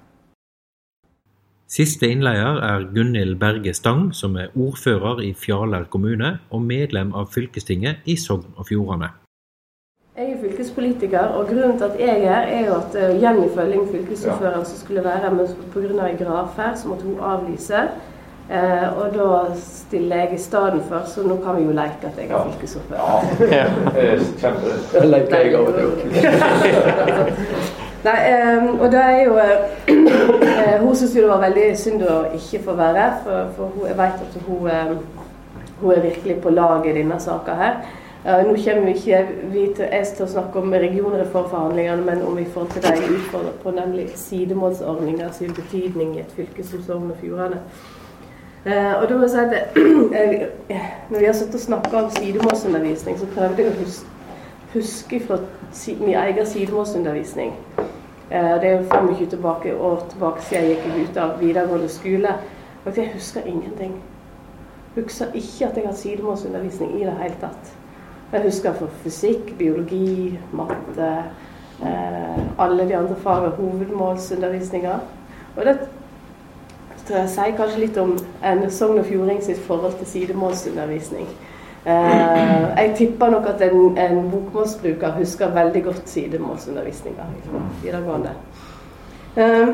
Siste innleier er Gunhild Berge Stang, som er ordfører i Fjaler kommune og medlem av fylkestinget i Sogn og Fjordane. Jeg er fylkespolitiker, og grunnen til at jeg er, er jo at uh, Jenny Følling, fylkesordføreren som skulle være med på grunn av en gravferd, så måtte hun avlyse. Uh, og da stiller jeg i stedet for, så nå kan vi jo leke at jeg er fylkesordfører. Ja, det er kjempe. Det leker jeg av og til. Nei, um, og da er jo, uh, hun synes jo det var veldig synd å ikke få være, for, for hun, jeg vet at hun, um, hun er virkelig på lag i denne saken her. Uh, nå kommer vi ikke vi til, jeg til å snakke om regionreformforhandlingene, men om vi får til deg utfordret på nemlig sidemålsordninger, sin betydning i et fylke som Sogn og Fjordane. Uh, og da må jeg si at uh, når vi har satt og snakket om sidemålsundervisning, så prøvde jeg å huske, husker fra min egen sidemålsundervisning. Det er jo tjuefem tilbake, år tilbake siden jeg gikk ut av videregående skole. Og jeg husker ingenting. Jeg husker ikke at jeg har sidemålsundervisning i det hele tatt. Jeg husker for fysikk, biologi, matte, eh, alle de andre fagene, hovedmålsundervisninger. Og det tror jeg sier kanskje litt om en Sogn og Fjording sitt forhold til sidemålsundervisning. Eh, jeg tipper nok at en, en bokmålsbruker husker veldig godt sidemålsundervisninger fra videregående. Eh,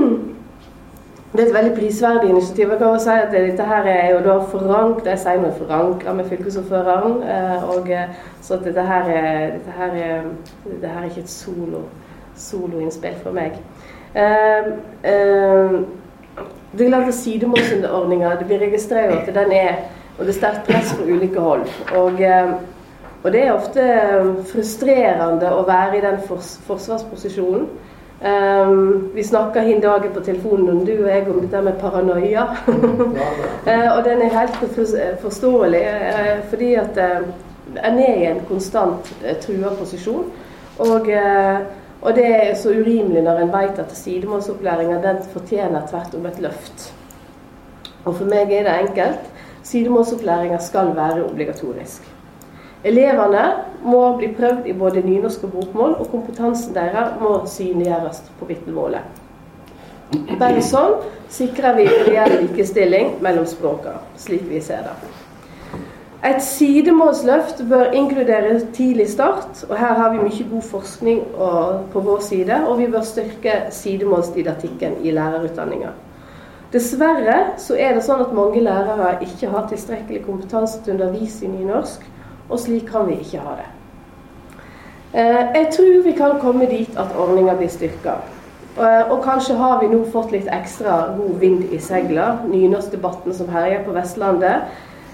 det er et veldig prisverdig initiativ. Jeg kan også si at dette her er jo da forankret, jeg sier noe forankret med fylkesordføreren, eh, og så at dette her er, dette her er, dette her er ikke et solo, soloinnspill for meg. Eh, eh, det er klart at sidemålsunderordninger, det blir registrert at den er, og det er sterkt press på ulike hold. Og, og det er ofte frustrerende å være i den fors forsvarsposisjonen. Um, vi snakker hin dagen på telefonen, du og jeg, om dette med paranoia. uh, og den er helt forståelig, uh, fordi at uh, en er i en konstant uh, truet posisjon. Og, uh, og det er så urimelig når en vet at sidemålsopplæringen, den fortjener tvert om et løft. Og for meg er det enkelt. Sidemålsopplæringen skal være obligatorisk. Eleverne må bli prøvd i både nynorsk og bokmål, og kompetansen deres må synliggjøres på vitnemålet. Bare sånn sikrer vi reell likestilling mellom språkene, slik vi ser det. Et sidemålsløft bør inkludere tidlig start, og her har vi mye god forskning på vår side, og vi bør styrke sidemålsdidaktikken i lærerutdanningen. Dessverre så er det sånn at mange lærere ikke har tilstrekkelig kompetanse til å undervise i nynorsk, og slik kan vi ikke ha det. Jeg tror vi kan komme dit at ordningen blir styrket. Og kanskje har vi nå fått litt ekstra god vind i segler, nynorskdebatten som herjer på Vestlandet,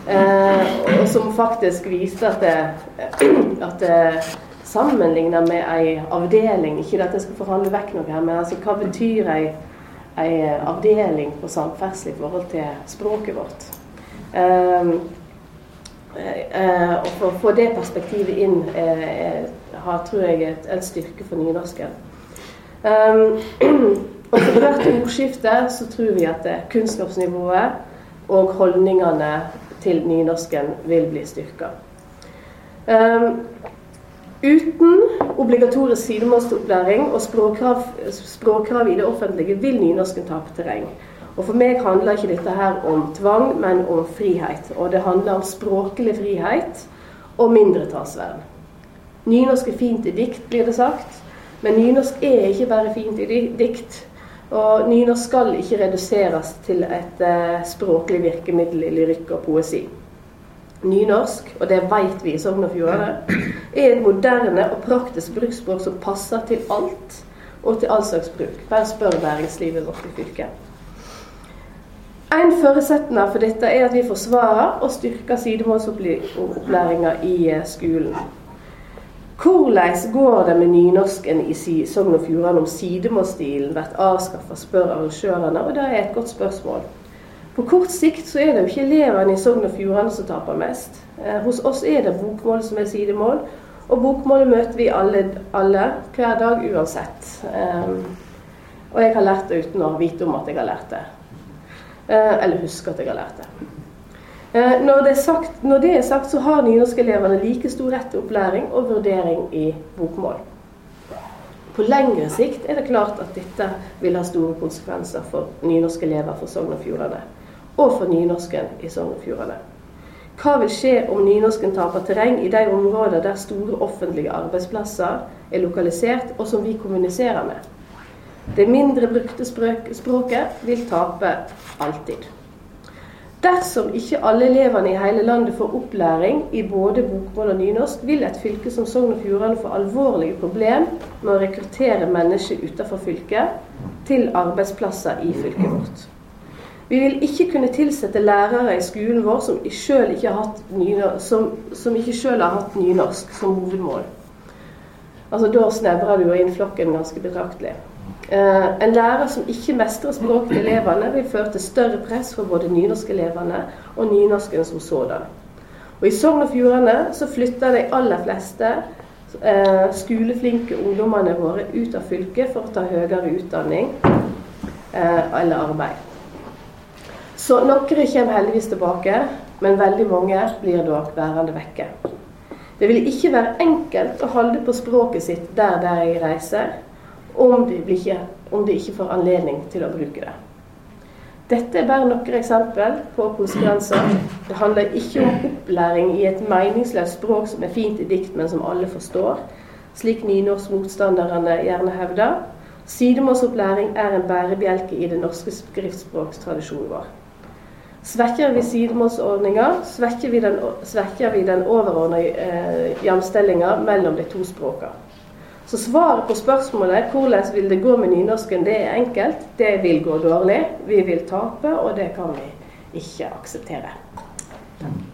og som faktisk viser at det, at det sammenligner med en avdeling, ikke at jeg skal forhandle vekk noe her, men altså hva betyr en en avdeling på samferdsel i forhold til språket vårt. Um, uh, og for å få det perspektivet inn uh, har, tror jeg, et, en styrke for nynorsken. Um, og for hvert ordskifte så tror vi at kunnskapsnivået og holdningene til nynorsken vil bli styrket. Um, Uten obligatorisk sidemålsopplæring og språkkrav, språkkrav i det offentlige vil nynorsken tape terreng. Og for meg handler ikke dette her om tvang, men om frihet. Og det handler om språklig frihet og mindretallsvern. Nynorsk er fint i dikt, blir det sagt, men nynorsk er ikke bare fint i dikt. Og nynorsk skal ikke reduseres til et uh, språklig virkemiddel i lyrikk og poesi. Nynorsk, og det vet vi i Sogn og Fjordane, er et moderne og praktisk bruksspråk som passer til alt og til all slags bruk. Bare spør næringslivet vårt i fylket. En forutsetning for dette er at vi forsvarer og styrker sidemålsopplæringen i skolen. Hvordan går det med nynorsken i Sogn og Fjordane om sidemålsstilen blir avskaffet, spør arrangørene, og det er et godt spørsmål. På kort sikt så er det jo ikke eleverne i Sogn og Fjordane som taper mest. Eh, hos oss er det bokmål som er sidemål, og bokmålet møter vi alle, alle hver dag uansett. Eh, og jeg har lært det uten å vite om at jeg har lært det. Eh, eller huske at jeg har lært det. Eh, når, det er sagt, når det er sagt, så har nynorskeleverne like stor rett til opplæring og vurdering i bokmål. På lengre sikt er det klart at dette vil ha store konsekvenser for nynorskelever for Sogn og Fjordane, og for nynorsken i Sogn og Fjordane. Hva vil skje om nynorsken taper terreng i de områder der store offentlige arbeidsplasser er lokalisert, og som vi kommuniserer med? Det mindre brukte språket vil tape alltid. Dersom ikke alle eleverne i hele landet får opplæring i både bokmål og nynorsk, vil et fylke som Sogn og Fjordane få alvorlige problem med å rekruttere mennesker utenfor fylket til arbeidsplasser i fylket vårt. Vi vil ikke kunne tilsette lærere i skolen vår som selv ikke har hatt nynorsk, som, som ikke selv har hatt nynorsk som hovedmål. Altså da snevrer du jo inn flokken ganske betraktelig. Uh, en lærer som ikke mestrer språk til eleverne vil føre til større press for både nynorskeleverne og nynorsken som sådan. Og i Sogn og Fjordane så flytter de aller fleste eh, skoleflinke ungdommene våre ut av fylket for å ta høyere utdanning eh, eller arbeid. Så noen kommer heldigvis tilbake, men veldig mange blir da værende vekke. Det vil ikke være enkelt å holde på språket sitt der de reiser, om de, ikke, om de ikke får anledning til å bruke det. Dette er bare noen eksempel på konsekvenser. Det handler ikke om opplæring i et meningsløst språk som er fint i dikt, men som alle forstår, slik nynorskmotstanderne gjerne hevder. Sidemålsopplæring er en bærebjelke i den norske skriftspråkstradisjonen vår. Svekker vi sidemålsordninger, svekker vi den, svekker vi den overordnede eh, jamstellingen mellom de to språkene. Så svaret på spørsmålet hvordan vil det gå med nynorsken, det er enkelt. Det vil gå dårlig, vi vil tape, og det kan vi ikke akseptere.